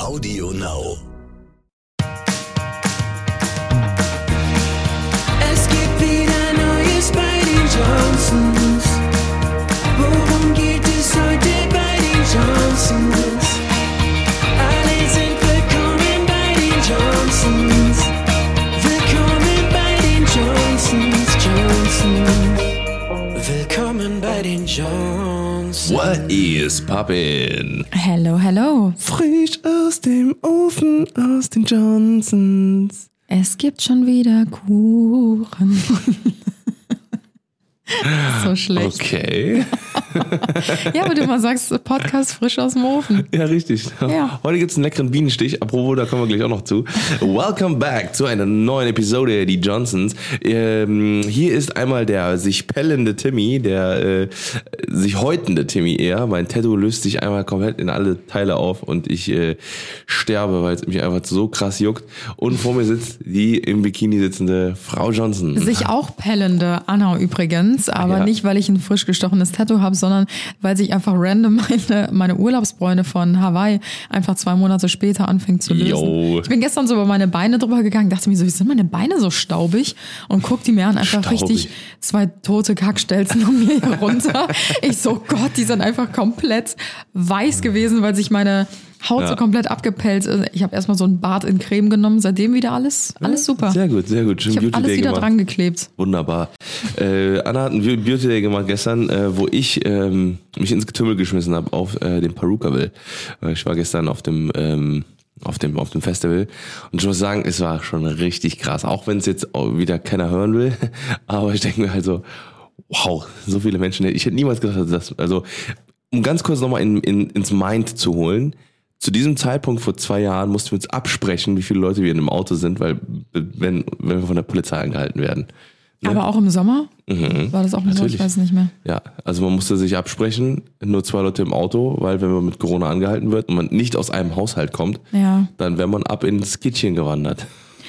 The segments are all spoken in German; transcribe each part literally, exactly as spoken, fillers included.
Audio Now. Es gibt wieder Neues bei den Johnsons. Worum geht es heute bei den Johnsons? Alle sind willkommen bei den Johnsons. Willkommen bei den Johnsons, Johnsons. Willkommen bei den Johnsons. What is poppin'? Hello, hello. Frisch aus dem Ofen, aus den Johnsons. Es gibt schon wieder Kuchen. So schlecht. Okay. Ja, aber du mal sagst, Podcast frisch aus dem Ofen. Ja, richtig. Ja. Heute gibt's einen leckeren Bienenstich. Apropos, da kommen wir gleich auch noch zu. Welcome back zu einer neuen Episode, die Johnsons. Ähm, hier ist einmal der sich pellende Timmy, der äh, sich häutende Timmy eher. Mein Tattoo löst sich einmal komplett in alle Teile auf und ich äh, sterbe, weil es mich einfach so krass juckt. Und vor mir sitzt die im Bikini sitzende Frau Johnson. Sich auch pellende Anna übrigens, aber Ja. nicht, weil ich ein frisch gestochenes Tattoo habe, sondern weil sich einfach random meine, meine Urlaubsbräune von Hawaii einfach zwei Monate später anfängt zu lösen. Yo. Ich bin gestern so über meine Beine drüber gegangen, dachte mir so, wie sind meine Beine so staubig? Und guck die mir an, einfach Staubig. richtig zwei tote Kackstelzen um mir hier runter. Ich so, Gott, die sind einfach komplett weiß gewesen, weil sich meine Haut Ja. so komplett abgepellt ist. Ich habe erstmal so ein Bad in Creme genommen, seitdem wieder alles, alles super. Sehr gut, sehr gut. Schön Ich habe Beauty alles Day wieder gemacht. dran geklebt. Wunderbar. Äh, Anna hat einen Beauty Day gemacht gestern, äh, wo ich ähm, mich ins Getümmel geschmissen habe auf äh, den Perukaville. Äh, ich war gestern auf dem ähm, auf dem auf dem Festival und ich muss sagen, es war schon richtig krass. Auch wenn es jetzt auch wieder keiner hören will, aber ich denke mir halt so, wow, so viele Menschen. Ich hätte niemals gedacht, dass das, also um ganz kurz nochmal in, in, ins Mind zu holen. Zu diesem Zeitpunkt vor zwei Jahren mussten wir uns absprechen, wie viele Leute wir in einem Auto sind, weil wenn, wenn wir von der Polizei angehalten werden. Ne? Aber auch im Sommer? Mhm. War das auch im Sommer? Natürlich. Ich weiß nicht mehr. Ja, also man musste sich absprechen, nur zwei Leute im Auto, weil wenn man mit Corona angehalten wird und man nicht aus einem Haushalt kommt, Ja. dann wäre man ab ins Kittchen gewandert.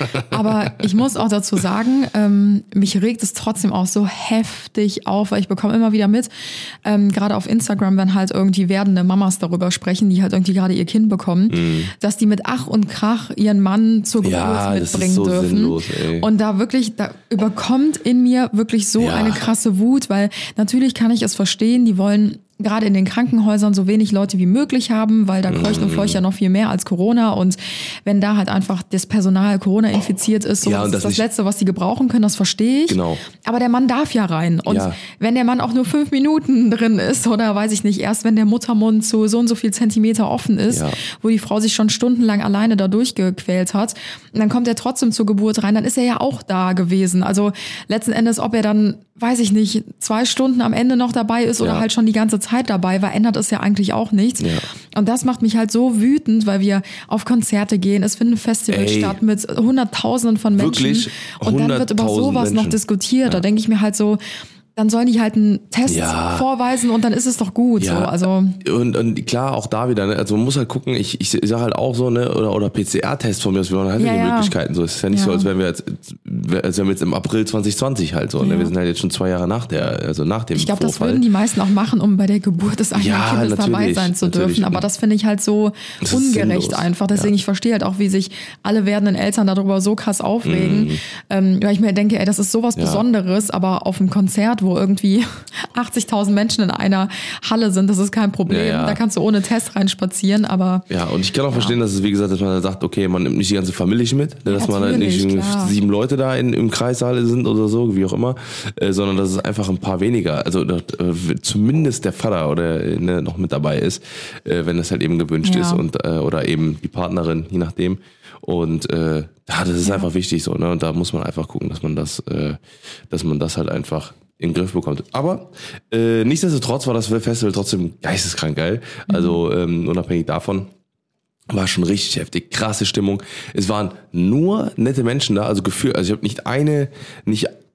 Aber ich muss auch dazu sagen, ähm, mich regt es trotzdem auch so heftig auf, weil ich bekomme immer wieder mit, ähm, gerade auf Instagram, wenn halt irgendwie werdende Mamas darüber sprechen, die halt irgendwie gerade ihr Kind bekommen, Mhm. dass die mit Ach und Krach ihren Mann zur Geburt Ja, das ist mitbringen so dürfen. sinnlos, ey. Und da wirklich, da überkommt in mir wirklich so Ja. eine krasse Wut, weil natürlich kann ich es verstehen, die wollen gerade in den Krankenhäusern so wenig Leute wie möglich haben, weil da kreucht und fleucht ja noch viel mehr als Corona. Und wenn da halt einfach das Personal Corona infiziert ist, so Ja, das und ist das das nicht- Letzte, was die gebrauchen können, das verstehe ich. Genau. Aber der Mann darf ja rein. Und Ja. wenn der Mann auch nur fünf Minuten drin ist oder weiß ich nicht, erst wenn der Muttermund zu so und so viel Zentimeter offen ist, Ja. wo die Frau sich schon stundenlang alleine da durchgequält hat, und dann kommt er trotzdem zur Geburt rein, dann ist er ja auch da gewesen. Also letzten Endes, ob er dann, weiß ich nicht, zwei Stunden am Ende noch dabei ist oder Ja. halt schon die ganze Zeit dabei war, ändert es ja eigentlich auch nichts. Ja. Und das macht mich halt so wütend, weil wir auf Konzerte gehen, es finden Festivals Ey. statt mit Hunderttausenden von Menschen. Wirklich? Und dann wird über Hunderttausend sowas noch Menschen. diskutiert. Da denke ich mir halt so, dann sollen die halt einen Test Ja. vorweisen und dann ist es doch gut. So. Also und, und klar, auch da wieder, ne? Also man muss halt gucken, ich, ich sage halt auch so, ne, oder, oder P C R-Test von mir aus, wir haben halt Ja, die ja. Möglichkeiten. So, es ist ja nicht Ja. so, als wären wir jetzt, als wären wir jetzt im April zwanzig zwanzig halt so. Ne? Ja. Wir sind halt jetzt schon zwei Jahre nach der, also nach dem ich glaube, das Vorfall. würden die meisten auch machen, um bei der Geburt des eigenen Ja, Kindes dabei natürlich, sein zu natürlich. dürfen. Aber das finde ich halt so Das ist ungerecht sinnlos. einfach. Deswegen, Ja. ich verstehe halt auch, wie sich alle werdenden Eltern darüber so krass aufregen. Ähm, weil ich mir denke, ey, das ist sowas Mhm. Ja. Besonderes, aber auf einem Konzert, wo irgendwie achtzigtausend Menschen in einer Halle sind, das ist kein Problem. Ja, ja. Da kannst du ohne Test reinspazieren, aber Ja, und ich kann auch verstehen, dass es, wie gesagt, dass man dann sagt, okay, man nimmt nicht die ganze Familie mit, ne, dass man halt nicht Natürlich, irgendwie klar. sieben Leute da in, im Kreissaal sind oder so, wie auch immer, äh, sondern dass es einfach ein paar weniger, also äh, zumindest der Vater oder ne, noch mit dabei ist, äh, wenn das halt eben gewünscht Ja. ist und äh, oder eben die Partnerin, je nachdem. Und äh, ja, das ist einfach wichtig so, ne? Und da muss man einfach gucken, dass man das, äh, dass man das halt einfach in den Griff bekommt. Aber äh, nichtsdestotrotz war das Festival trotzdem geisteskrank geil. Also ähm, unabhängig davon war schon richtig heftig, krasse Stimmung. Es waren nur nette Menschen da, also Gefühl, also ich habe nicht eine, nicht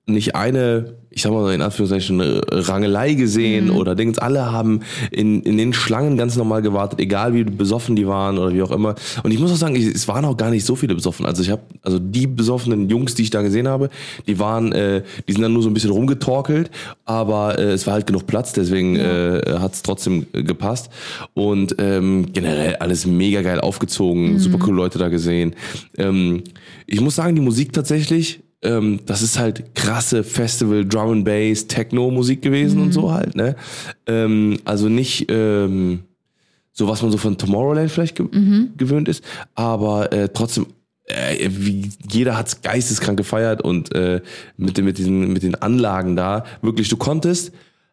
nicht eine, ich sag mal in Anführungszeichen, eine Rangelei gesehen mhm. oder Dings. Alle haben in, in den Schlangen ganz normal gewartet, egal wie besoffen die waren oder wie auch immer. Und ich muss auch sagen, ich, es waren auch gar nicht so viele besoffen. Also ich habe, also die besoffenen Jungs, die ich da gesehen habe, die waren, äh, die sind dann nur so ein bisschen rumgetorkelt, aber äh, es war halt genug Platz, deswegen ja. äh, hat es trotzdem gepasst. Und ähm, generell alles mega geil aufgezogen, mhm. super coole Leute da gesehen. Ähm, ich muss sagen, die Musik tatsächlich, Ähm, das ist halt krasse Festival, Drum and Bass, Techno-Musik gewesen mhm. und so halt, ne? Ähm, also nicht ähm, so, was man so von Tomorrowland vielleicht ge- mhm. gewöhnt ist, aber äh, trotzdem, äh, wie, jeder hat's geisteskrank gefeiert und äh, mit, mit, diesen, mit den Anlagen da, wirklich, du konntest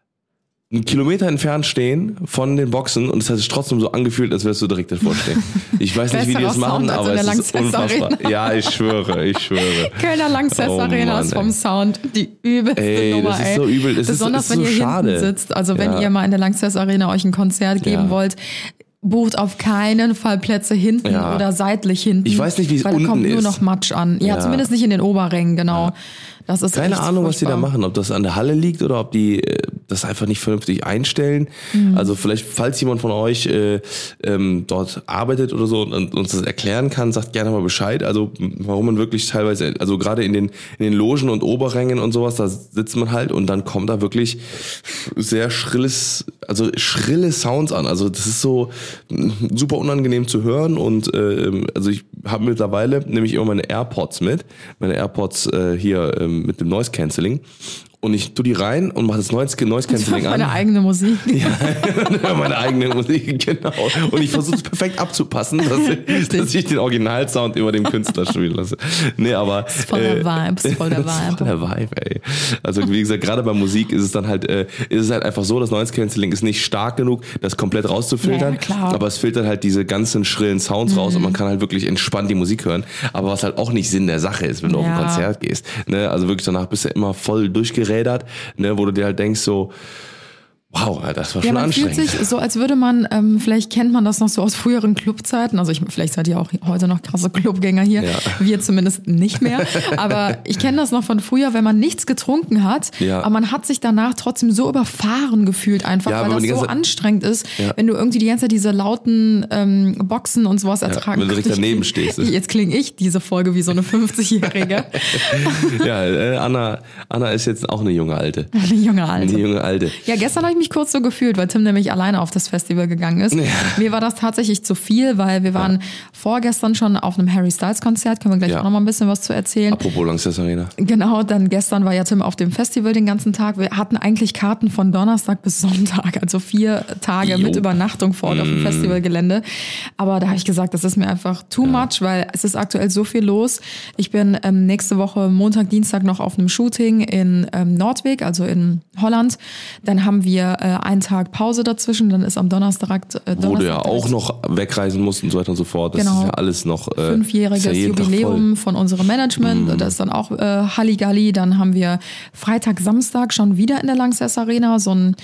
einen Kilometer entfernt stehen von den Boxen und es hat sich trotzdem so angefühlt, als wärst du direkt davor stehen. Ich weiß nicht, wie die das machen, Sound, aber es ist unfassbar. Arena. Ja, ich schwöre, ich schwöre. Kölner Lanxess oh, Arena ist vom Sound die übelste ey, Nummer, das ist ey. so übel. Es Besonders ist, es ist wenn so ihr schade. hinten sitzt. Also wenn ja. ihr mal in der Lanxess Arena euch ein Konzert geben ja. wollt, bucht auf keinen Fall Plätze hinten ja. oder seitlich hinten. Ich weiß nicht, wie es unten ist. Weil da kommt nur noch Matsch an. Ja, ja, zumindest nicht in den Oberrängen, genau. Ja. Das ist Keine echt Ahnung, was die da furchtbar. machen, ob das an der Halle liegt oder ob die äh, das einfach nicht vernünftig einstellen. Mhm. Also vielleicht, falls jemand von euch äh, ähm, dort arbeitet oder so und uns das erklären kann, sagt gerne mal Bescheid. Also warum man wirklich teilweise, also gerade in den in den Logen und Oberrängen und sowas, da sitzt man halt und dann kommt da wirklich sehr schrilles, also schrille Sounds an. Also das ist so super unangenehm zu hören und äh, also ich habe mittlerweile nämlich immer meine AirPods mit, meine AirPods äh, hier äh, mit dem Noise Cancelling. Und ich tu die rein und mache das Noise Cancelling an. Meine eigene Musik. Ja, meine eigene Musik, genau. Und ich versuche es perfekt abzupassen, dass, dass ich den Originalsound über dem Künstler spielen lasse. Nee, aber das ist voll der Vibe, das ist voll der Vibe. Das ist voll der Vibe, ey. Also wie gesagt, gerade bei Musik ist es dann halt, äh, ist es halt einfach so, das Noise Cancelling ist nicht stark genug, das komplett rauszufiltern. Ja, klar. Aber es filtert halt diese ganzen schrillen Sounds mhm. raus und man kann halt wirklich entspannt die Musik hören. Aber was halt auch nicht Sinn der Sache ist, wenn du ja. auf ein Konzert gehst. Ne? Also wirklich danach bist du immer voll durchgerädert, ne, wo du dir halt denkst so, wow, das war ja, schon man anstrengend. Fühlt sich so, als würde man, ähm, vielleicht kennt man das noch so aus früheren Clubzeiten, also ich, vielleicht seid ihr auch heute noch krasse Clubgänger hier, ja. wir zumindest nicht mehr, aber ich kenne das noch von früher, wenn man nichts getrunken hat, ja. aber man hat sich danach trotzdem so überfahren gefühlt einfach, ja, weil das so ganze, anstrengend ist, ja. wenn du irgendwie die ganze Zeit diese lauten ähm, Boxen und sowas ertragen ja, wenn du direkt daneben stehst. Jetzt klinge ich diese Folge wie so eine fünfzigjährige. Ja, äh, Anna, Anna ist jetzt auch eine junge Alte. Eine junge Alte. Eine junge Alte. Ja, gestern habe ich mich kurz so gefühlt, weil Tim nämlich alleine auf das Festival gegangen ist. Ja. Mir war das tatsächlich zu viel, weil wir waren ja. vorgestern schon auf einem Harry Styles Konzert, können wir gleich ja. auch noch mal ein bisschen was zu erzählen. Apropos Lanxess Arena. Genau, dann gestern war ja Tim auf dem Festival den ganzen Tag. Wir hatten eigentlich Karten von Donnerstag bis Sonntag, also vier Tage jo. mit Übernachtung vor Ort mm. auf dem Festivalgelände. Aber da habe ich gesagt, das ist mir einfach too ja. much, weil es ist aktuell so viel los. Ich bin ähm, nächste Woche Montag, Dienstag noch auf einem Shooting in ähm, Nordwijk, also in Holland. Dann haben wir äh, einen Tag Pause dazwischen, dann ist am Donnerstag... Äh, Donnerstag Wo du ja auch noch wegreisen musst und so weiter und so fort. Das genau. ist ja alles noch... Äh, Fünfjähriges ja Jubiläum von unserem Management. Mm. Das ist dann auch äh, Halligalli. Dann haben wir Freitag, Samstag schon wieder in der Lanxess Arena so ein...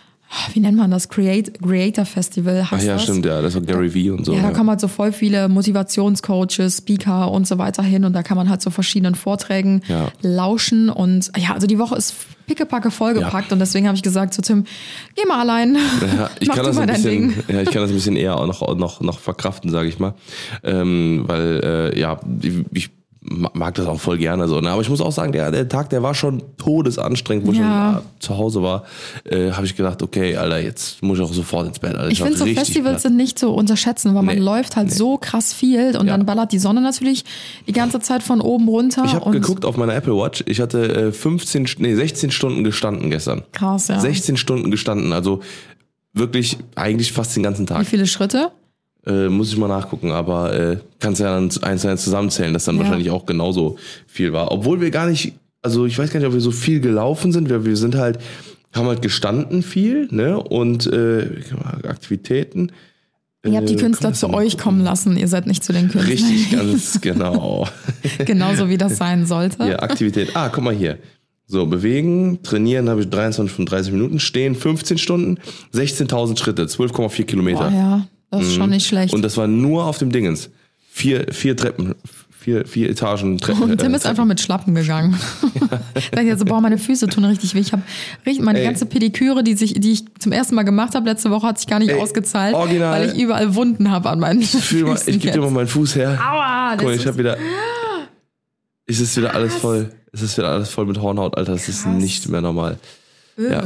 Wie nennt man das? Create, Creator Festival heißt Ach ja, das. stimmt, ja. Das ist auch Gary Vee und so. Ja, da ja. kommen halt so voll viele Motivationscoaches, Speaker und so weiter hin und da kann man halt so verschiedenen Vorträgen ja. lauschen und ja, also die Woche ist pickepacke vollgepackt ja. und deswegen habe ich gesagt zu Tim, geh mal allein, ja, ich mach kann du das mal ein dein bisschen, Ding. Ja, ich kann das ein bisschen eher auch noch, noch, noch verkraften, sage ich mal, ähm, weil äh, ja, ich mag das auch voll gerne so, ne? Aber ich muss auch sagen, der, der Tag, der war schon todesanstrengend, wo ja. ich schon zu Hause war, äh, habe ich gedacht, okay, Alter, jetzt muss ich auch sofort ins Bett. Alter, ich finde so Festivals platt. Sind nicht zu unterschätzen, weil nee, man läuft halt nee. so krass viel und ja. dann ballert die Sonne natürlich die ganze Zeit von oben runter. Ich habe geguckt auf meiner Apple Watch, ich hatte äh, fünfzehn, nee, sechzehn Stunden gestanden gestern. Krass, ja. sechzehn Stunden gestanden, also wirklich eigentlich fast den ganzen Tag. Wie viele Schritte? Äh, muss ich mal nachgucken, aber äh, kannst ja dann eins zu eins zusammenzählen, dass dann ja. wahrscheinlich auch genauso viel war. Obwohl wir gar nicht, also ich weiß gar nicht, ob wir so viel gelaufen sind, wir, wir sind halt, haben halt gestanden viel, ne, und äh, Aktivitäten. Ihr habt die Künstler zu euch kommen lassen, ihr seid nicht zu den Künstlern. Richtig, ganz genau. Genauso wie das sein sollte. Ja, Aktivität. Ah, guck mal hier. So, bewegen, trainieren habe ich dreiundzwanzig von dreißig Minuten, stehen fünfzehn Stunden, sechzehntausend Schritte, zwölf Komma vier Kilometer. Boah, ja, das ist mhm. schon nicht schlecht. Und das war nur auf dem Dingens. Vier, vier Treppen, vier, vier Etagen. Und Tim ist einfach mit Schlappen gegangen. Sag ich jetzt so, boah, meine Füße tun richtig weh. Ich habe meine Ey. ganze Pediküre, die, sich, die ich zum ersten Mal gemacht habe letzte Woche, hat sich gar nicht Ey, ausgezahlt, original. Weil ich überall Wunden habe an meinen Füßen. Mal, ich gebe dir mal meinen Fuß her. Aua, Guck mal, ich habe wieder... Es ist wieder alles voll. Es ist wieder alles voll mit Hornhaut, Alter. Das ist nicht mehr normal. Ja.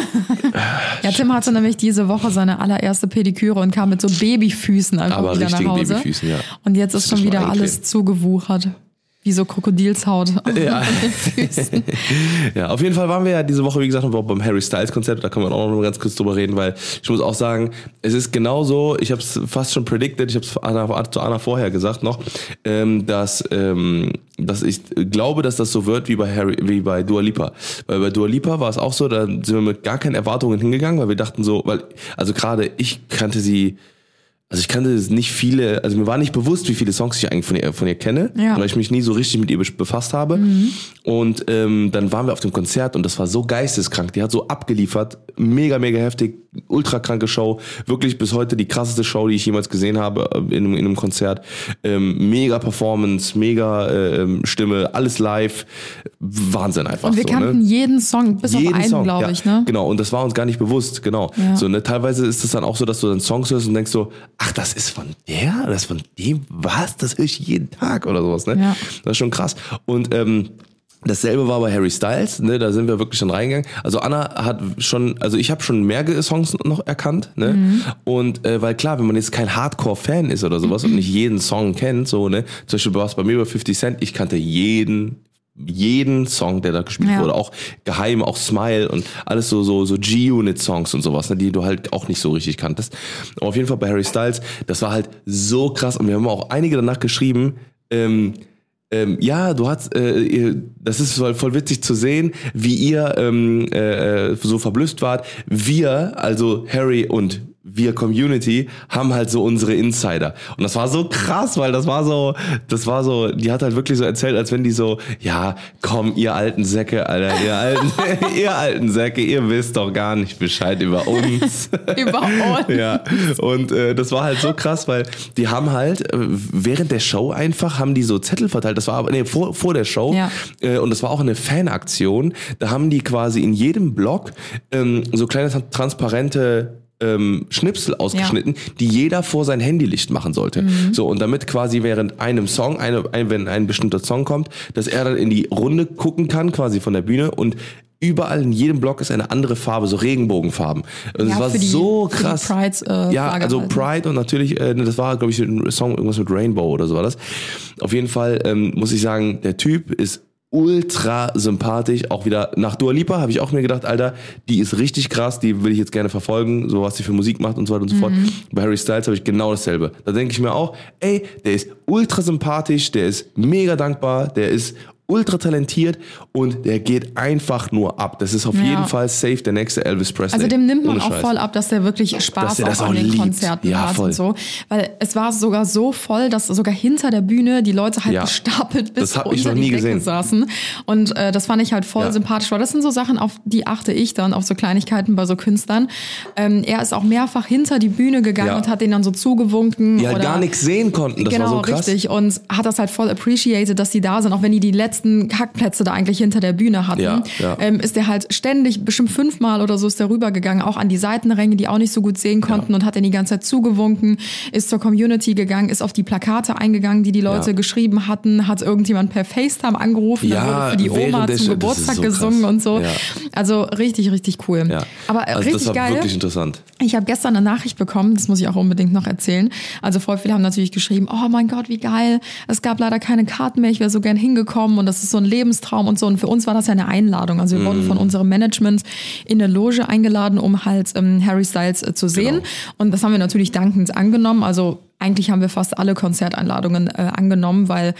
ja, Tim hatte nämlich diese Woche seine allererste Pediküre und kam mit so Babyfüßen einfach Aber wieder nach Hause. Babyfüßen, ja. Und jetzt ist schon wieder alles zugewuchert. Wie so Krokodilshaut ja. an den Füßen. Ja, auf jeden Fall waren wir ja diese Woche, wie gesagt, noch beim Harry Styles Konzert. Da können wir auch noch mal ganz kurz drüber reden, weil ich muss auch sagen, es ist genauso, ich habe es fast schon predicted, ich habe es zu Anna vorher gesagt noch, ähm, dass, ähm, dass ich glaube, dass das so wird wie bei Harry, wie bei Dua Lipa. Weil bei Dua Lipa war es auch so, da sind wir mit gar keinen Erwartungen hingegangen, weil wir dachten so, weil, also gerade ich kannte sie, Also ich kannte nicht viele, also mir war nicht bewusst, wie viele Songs ich eigentlich von ihr, von ihr kenne, ja. weil ich mich nie so richtig mit ihr befasst habe. Mhm. Und ähm, dann waren wir auf dem Konzert und das war so geisteskrank. Die hat so abgeliefert, mega, mega heftig, ultra kranke Show. Wirklich bis heute die krasseste Show, die ich jemals gesehen habe in, in einem Konzert. Ähm, mega Performance, mega äh, Stimme, alles live. Wahnsinn einfach. Und wir so, kannten ne? jeden Song, bis jeden auf einen, glaube ja, ich. Ne? Genau, und das war uns gar nicht bewusst, genau. Ja. So, ne? Teilweise ist es dann auch so, dass du dann Songs hörst und denkst so, ach, das ist von der, das ist von dem, was? Das höre ich jeden Tag oder sowas, ne? Ja. Das ist schon krass. Und ähm, dasselbe war bei Harry Styles, ne? Da sind wir wirklich dann reingegangen. Also Anna hat schon, also ich habe schon mehr Songs noch erkannt, ne? Mhm. Und äh, weil klar, wenn man jetzt kein Hardcore-Fan ist oder sowas mhm. und nicht jeden Song kennt, so, ne? Zum Beispiel war es bei mir bei fifty Cent, ich kannte jeden jeden Song, der da gespielt ja. wurde, auch geheim, auch Smile und alles so so so G-Unit-Songs und sowas, ne, die du halt auch nicht so richtig kanntest. Aber auf jeden Fall bei Harry Styles, das war halt so krass und wir haben auch einige danach geschrieben, ähm, ähm, ja, du hast, äh, ihr, das ist voll, voll witzig zu sehen, wie ihr ähm, äh, so verblüfft wart. Wir, also Harry und wir Community, haben halt so unsere Insider. Und das war so krass, weil das war so, das war so, die hat halt wirklich so erzählt, als wenn die so, ja, komm, ihr alten Säcke, Alter, ihr alten, ihr alten Säcke, ihr wisst doch gar nicht Bescheid über uns. Über uns. Ja, und äh, das war halt so krass, weil die haben halt, äh, während der Show einfach, haben die so Zettel verteilt, das war aber, nee, vor, vor der Show, ja. äh, und das war auch eine Fanaktion, da haben die quasi in jedem Block ähm, so kleine transparente Ähm, Schnipsel ausgeschnitten, ja. die jeder vor sein Handylicht machen sollte. Mhm. So, und damit quasi während einem Song, eine, ein, wenn ein bestimmter Song kommt, dass er dann in die Runde gucken kann, quasi von der Bühne, und überall in jedem Block ist eine andere Farbe, so Regenbogenfarben. Und ja, das war die, so krass. Für die Pride, äh, ja, also halt. Pride und natürlich, äh, das war, glaube ich, ein Song, irgendwas mit Rainbow oder so war das. Auf jeden Fall ähm, muss ich sagen, der Typ ist ultra sympathisch, auch wieder nach Dua Lipa habe ich auch mir gedacht, Alter, die ist richtig krass, die will ich jetzt gerne verfolgen, so was sie für Musik macht und so weiter und so mhm. fort. Bei Harry Styles habe ich genau dasselbe. Da denke ich mir auch, ey, der ist ultra sympathisch, der ist mega dankbar, der ist ultra talentiert und der geht einfach nur ab. Das ist auf ja. jeden Fall safe der nächste Elvis Presley. Also dem nimmt man auch voll ab, dass der wirklich Spaß der auch an den liebt. Konzerten ja, hat voll. Und so. Weil es war sogar so voll, dass sogar hinter der Bühne die Leute halt ja. gestapelt bis unter ich noch nie die Decke gesehen. Saßen. Und äh, das fand ich halt voll ja. sympathisch. Weil das sind so Sachen, auf die achte ich dann, auf so Kleinigkeiten bei so Künstlern. Ähm, er ist auch mehrfach hinter die Bühne gegangen ja. und hat denen dann so zugewunken. Die halt oder, gar nichts sehen konnten. Das genau, war so krass. Richtig. Und hat das halt voll appreciated, dass die da sind, auch wenn die die letzten Kackplätze da eigentlich hinter der Bühne hatten, ja, ja. Ähm, ist der halt ständig, bestimmt fünfmal oder so ist der rübergegangen, auch an die Seitenränge, die auch nicht so gut sehen konnten ja. und hat dann die ganze Zeit zugewunken, ist zur Community gegangen, ist auf die Plakate eingegangen, die die Leute ja. geschrieben hatten, hat irgendjemand per FaceTime angerufen, ja, dann wurde für die Oma zum Geburtstag so gesungen krass. Und so. Ja. Also richtig, richtig cool. Ja. Aber also richtig das war geil. Wirklich interessant. Ich habe gestern eine Nachricht bekommen, das muss ich auch unbedingt noch erzählen. Also voll viele haben natürlich geschrieben, oh mein Gott, wie geil, es gab leider keine Karten mehr, ich wäre so gern hingekommen und das ist so ein Lebenstraum und so. Und für uns war das ja eine Einladung. Also wir mm. wurden von unserem Management in eine Loge eingeladen, um halt ähm, Harry Styles äh, zu sehen. Genau. Und das haben wir natürlich dankend angenommen. Also eigentlich haben wir fast alle Konzerteinladungen äh, angenommen, weil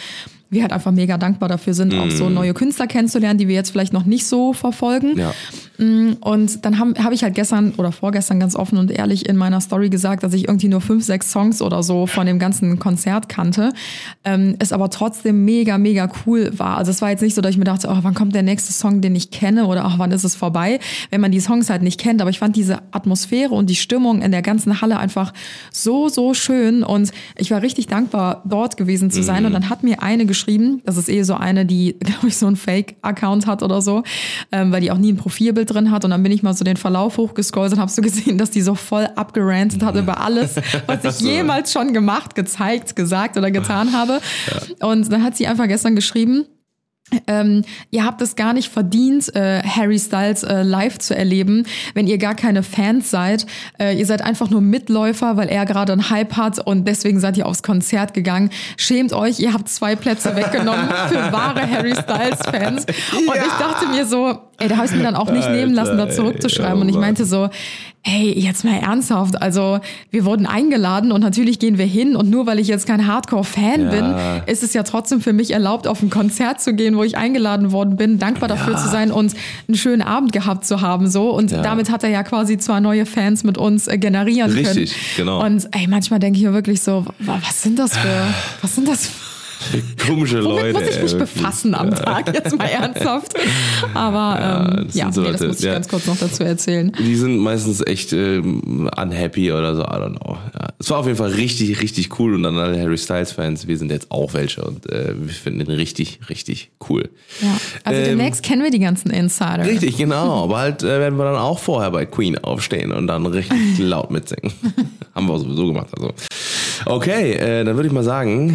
wir halt einfach mega dankbar dafür sind, auch so neue Künstler kennenzulernen, die wir jetzt vielleicht noch nicht so verfolgen. Ja. Und dann habe hab ich halt gestern oder vorgestern ganz offen und ehrlich in meiner Story gesagt, dass ich irgendwie nur fünf, sechs Songs oder so von dem ganzen Konzert kannte. Ähm, es aber trotzdem mega, mega cool war. Also es war jetzt nicht so, dass ich mir dachte, oh, wann kommt der nächste Song, den ich kenne oder ach, wann ist es vorbei, wenn man die Songs halt nicht kennt. Aber ich fand diese Atmosphäre und die Stimmung in der ganzen Halle einfach so, so schön. Und ich war richtig dankbar, dort gewesen zu sein. Mhm. Und dann hat mir eine geschrieben, das ist eh so eine, die, glaube ich, so einen Fake-Account hat oder so, ähm, weil die auch nie ein Profilbild drin hat. Und dann bin ich mal so den Verlauf hochgescrollt und habe so gesehen, dass die so voll abgerantet hat über alles, was ich jemals schon gemacht, gezeigt, gesagt oder getan habe. Ja. Und dann hat sie einfach gestern geschrieben, Ähm, ihr habt es gar nicht verdient, äh, Harry Styles äh, live zu erleben, wenn ihr gar keine Fans seid. Äh, ihr seid einfach nur Mitläufer, weil er gerade einen Hype hat und deswegen seid ihr aufs Konzert gegangen. Schämt euch, ihr habt zwei Plätze weggenommen für wahre Harry Styles-Fans. Und ja. ich dachte mir so, ey, da habe ich mir dann auch nicht Alter, nehmen lassen, da zurückzuschreiben. Ey, oh und ich meinte so, hey, jetzt mal ernsthaft, also wir wurden eingeladen und natürlich gehen wir hin und nur weil ich jetzt kein Hardcore-Fan ja. bin, ist es ja trotzdem für mich erlaubt, auf ein Konzert zu gehen, wo ich eingeladen worden bin, dankbar dafür ja. zu sein und einen schönen Abend gehabt zu haben, so. Und ja. damit hat er ja quasi zwei neue Fans mit uns äh, generieren Richtig, können. Richtig, genau. Und ey, manchmal denke ich mir wirklich so, was sind das für, was sind das für komische Leute. Womit muss ich mich ey, befassen am Tag, jetzt mal ernsthaft. Aber ja, ähm, das, ja, so nee, das muss ich ja. ganz kurz noch dazu erzählen. Die sind meistens echt ähm, unhappy oder so, I don't know. Ja. Es war auf jeden Fall richtig, richtig cool und dann alle Harry Styles-Fans, wir sind jetzt auch welche und äh, wir finden ihn richtig, richtig cool. Ja, also ähm, demnächst kennen wir die ganzen Insider. Richtig, genau. Bald äh, werden wir dann auch vorher bei Queen aufstehen und dann richtig laut mitsingen. Haben wir sowieso gemacht. Also. Okay, äh, dann würde ich mal sagen...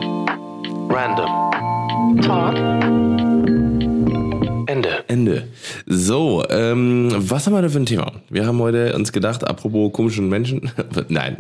Random Talk. Ende. Ende. So, ähm, was haben wir denn für ein Thema? Wir haben heute uns gedacht, apropos komischen Menschen. Nein.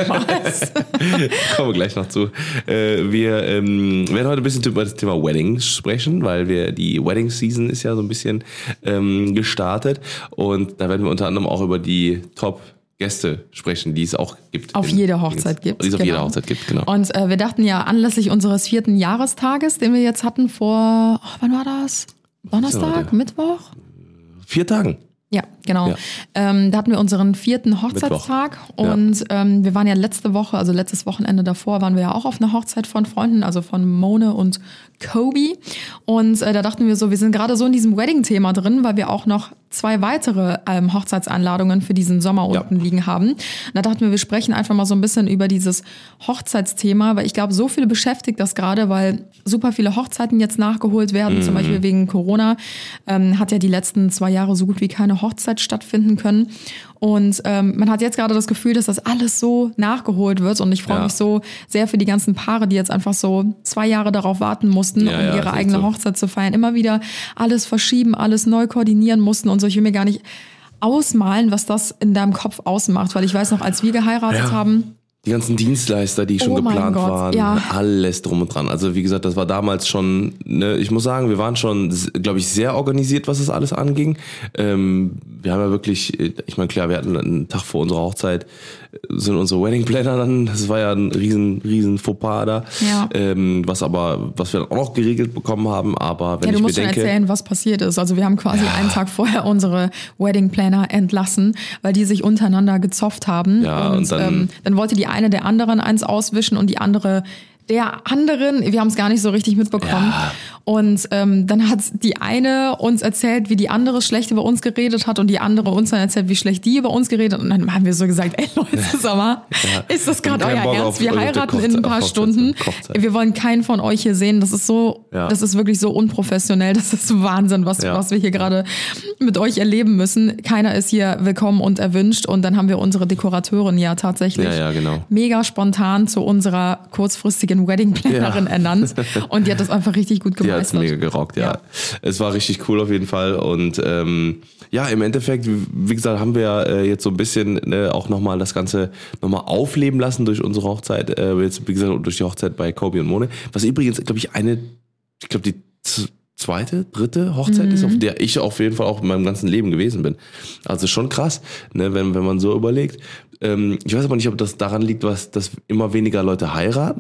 Was? Kommen wir gleich noch zu. Äh, wir ähm, werden heute ein bisschen über das Thema Weddings sprechen, weil wir die Wedding Season ist ja so ein bisschen ähm, gestartet und da werden wir unter anderem auch über die Top Gäste sprechen, die es auch gibt. Auf jeder Hochzeit gibt. Die es auf genau. jeder Hochzeit gibt, genau. Und äh, wir dachten ja anlässlich unseres vierten Jahrestages, den wir jetzt hatten vor, oh, wann war das? Donnerstag, ja, Mittwoch? Vier Tagen. Ja, genau. Ja. Ähm, da hatten wir unseren vierten Hochzeitstag Mittwoch. und ja. ähm, wir waren ja letzte Woche, also letztes Wochenende davor, waren wir ja auch auf einer Hochzeit von Freunden, also von Mone und Kobe. Und äh, da dachten wir so, wir sind gerade so in diesem Wedding-Thema drin, weil wir auch noch zwei weitere ähm, Hochzeitsanladungen für diesen Sommer unten ja. liegen haben. Und da dachten wir, wir sprechen einfach mal so ein bisschen über dieses Hochzeitsthema, weil ich glaube, so viele beschäftigt das gerade, weil super viele Hochzeiten jetzt nachgeholt werden, mhm. zum Beispiel wegen Corona. Ähm, hat ja die letzten zwei Jahre so gut wie keine Hochzeit stattfinden können. Und ähm, man hat jetzt gerade das Gefühl, dass das alles so nachgeholt wird. Und ich freue ja. mich so sehr für die ganzen Paare, die jetzt einfach so zwei Jahre darauf warten mussten, ja, um ja, ihre eigene so. Hochzeit zu feiern. Immer wieder alles verschieben, alles neu koordinieren mussten und so. Ich will mir gar nicht ausmalen, was das in deinem Kopf ausmacht. Weil ich weiß noch, als wir geheiratet ja. haben... Die ganzen Dienstleister, die schon oh geplant Gott, waren, ja. alles drum und dran. Also wie gesagt, das war damals schon, ne, ich muss sagen, wir waren schon, glaube ich, sehr organisiert, was das alles anging. Ähm, wir haben ja wirklich, ich meine, klar, wir hatten einen Tag vor unserer Hochzeit, sind unsere Wedding-Planner dann, das war ja ein riesen, riesen Fauxpas da, ja. ähm, was aber, was wir dann auch noch geregelt bekommen haben, aber wenn ja, du ich musst bedenke... schon erzählen, was passiert ist. Also wir haben quasi ja. einen Tag vorher unsere Wedding-Planner entlassen, weil die sich untereinander gezofft haben. Ja, und, und dann, ähm, dann wollte die eine der anderen eins auswischen und die andere der anderen, wir haben es gar nicht so richtig mitbekommen. Ja. Und ähm, dann hat die eine uns erzählt, wie die andere schlecht über uns geredet hat und die andere uns dann erzählt, wie schlecht die über uns geredet hat. Und dann haben wir so gesagt, ey Leute, sag mal, ja. ist das gerade euer Ernst? Auf, wir heiraten in ein paar Kochzeit, Stunden. Kochzeit. Wir wollen keinen von euch hier sehen. Das ist so, ja. das ist wirklich so unprofessionell. Das ist Wahnsinn, was, ja. was wir hier gerade mit euch erleben müssen. Keiner ist hier willkommen und erwünscht. Und dann haben wir unsere Dekorateurin ja tatsächlich ja, ja, genau. mega spontan zu unserer kurzfristigen Wedding-Plannerin ja. ernannt. Und die hat das einfach richtig gut gemeistert. Die hat's mega gerockt, ja. ja. Es war richtig cool auf jeden Fall. Und ähm, ja, im Endeffekt, wie gesagt, haben wir äh, jetzt so ein bisschen ne, auch nochmal das Ganze nochmal aufleben lassen durch unsere Hochzeit. Äh, jetzt, wie gesagt, durch die Hochzeit bei Kobe und Mone. Was übrigens, glaube ich, eine, ich glaube, die z- zweite, dritte Hochzeit mhm. ist, auf der ich auf jeden Fall auch in meinem ganzen Leben gewesen bin. Also schon krass, ne, wenn, wenn man so überlegt. Ähm, ich weiß aber nicht, ob das daran liegt, was, dass immer weniger Leute heiraten.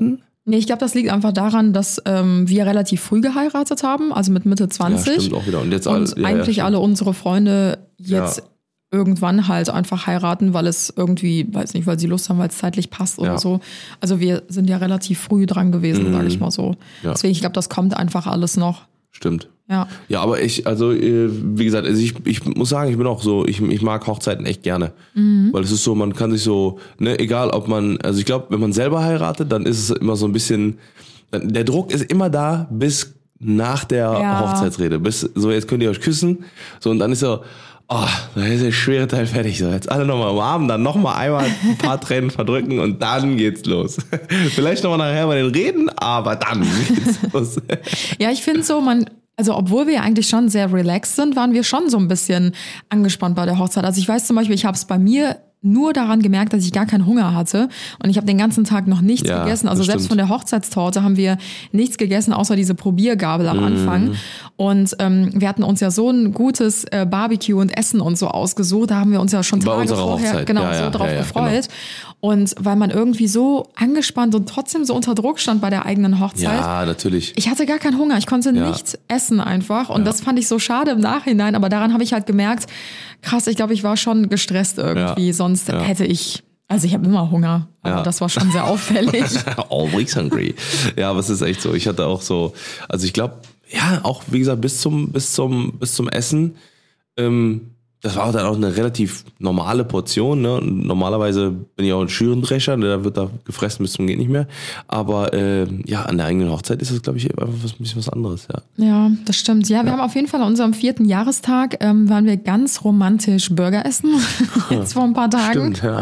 Nee, ich glaube, das liegt einfach daran, dass ähm, wir relativ früh geheiratet haben, also mit Mitte zwanzig. Ja, stimmt auch wieder. Und, jetzt und alle, ja, eigentlich ja, alle unsere Freunde jetzt Ja. irgendwann halt einfach heiraten, weil es irgendwie, weiß nicht, weil sie Lust haben, weil es zeitlich passt oder Ja. so. Also wir sind ja relativ früh dran gewesen, Mhm. sage ich mal so. Ja. Deswegen, ich glaube, das kommt einfach alles noch. Stimmt. Ja. Ja, aber ich, also äh, wie gesagt, also ich, ich muss sagen, ich bin auch so, ich, ich mag Hochzeiten echt gerne. Mhm. Weil es ist so, man kann sich so, ne, egal ob man, also ich glaube, wenn man selber heiratet, dann ist es immer so ein bisschen, dann, der Druck ist immer da bis nach der Ja. Hochzeitsrede. Bis so, jetzt könnt ihr euch küssen. So, und dann ist so, oh, da ist der schwere Teil fertig. So, jetzt alle nochmal umarmen, dann nochmal einmal ein paar Tränen verdrücken und dann geht's los. Vielleicht nochmal nachher bei den Reden, aber dann geht's los. Ja, ich finde so, man, also obwohl wir eigentlich schon sehr relaxed sind, waren wir schon so ein bisschen angespannt bei der Hochzeit. Also ich weiß zum Beispiel, ich habe es bei mir nur daran gemerkt, dass ich gar keinen Hunger hatte und ich habe den ganzen Tag noch nichts Ja, gegessen. Also das selbst stimmt. von der Hochzeitstorte haben wir nichts gegessen, außer diese Probiergabel am Anfang. Mhm. Und ähm, wir hatten uns ja so ein gutes äh, Barbecue und Essen und so ausgesucht. Da haben wir uns ja schon Bei Tage unserer vorher Hochzeit. genau Ja, so ja, drauf ja, ja, gefreut. Und weil man irgendwie so angespannt und trotzdem so unter Druck stand bei der eigenen Hochzeit. Ja, natürlich. Ich hatte gar keinen Hunger, ich konnte Ja. nichts essen einfach und das fand ich so schade im Nachhinein, aber daran habe ich halt gemerkt, krass, ich glaube, ich war schon gestresst irgendwie, Ja. sonst Ja. hätte ich, also ich habe immer Hunger, aber Ja. das war schon sehr auffällig. Always hungry. Ja, aber es ist echt so. Ich hatte auch so, also ich glaube, ja, auch wie gesagt, bis zum, bis zum, bis zum Essen, ähm, das war dann auch eine relativ normale Portion. Ne? Und normalerweise bin ich auch ein Schürendrescher, ne? Da wird da gefressen bis zum geht nicht mehr. Aber äh, ja, an der eigenen Hochzeit ist das, glaube ich, einfach was, ein bisschen was anderes. Ja. Ja, das stimmt. Ja, wir haben auf jeden Fall an unserem vierten Jahrestag, ähm, waren wir ganz romantisch Burger essen, jetzt vor ein paar Tagen. Stimmt, ja.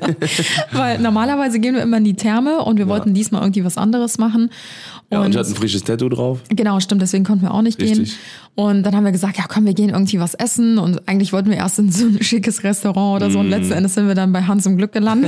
Weil normalerweise gehen wir immer in die Therme und wir wollten diesmal irgendwie was anderes machen. Ja, und ich hatte ein frisches Tattoo drauf. Genau, stimmt, deswegen konnten wir auch nicht Richtig. gehen. Und dann haben wir gesagt, ja komm, wir gehen irgendwie was essen. Und eigentlich wollten wir erst in so ein schickes Restaurant oder so. Und letzten Endes sind wir dann bei Hans im Glück gelandet.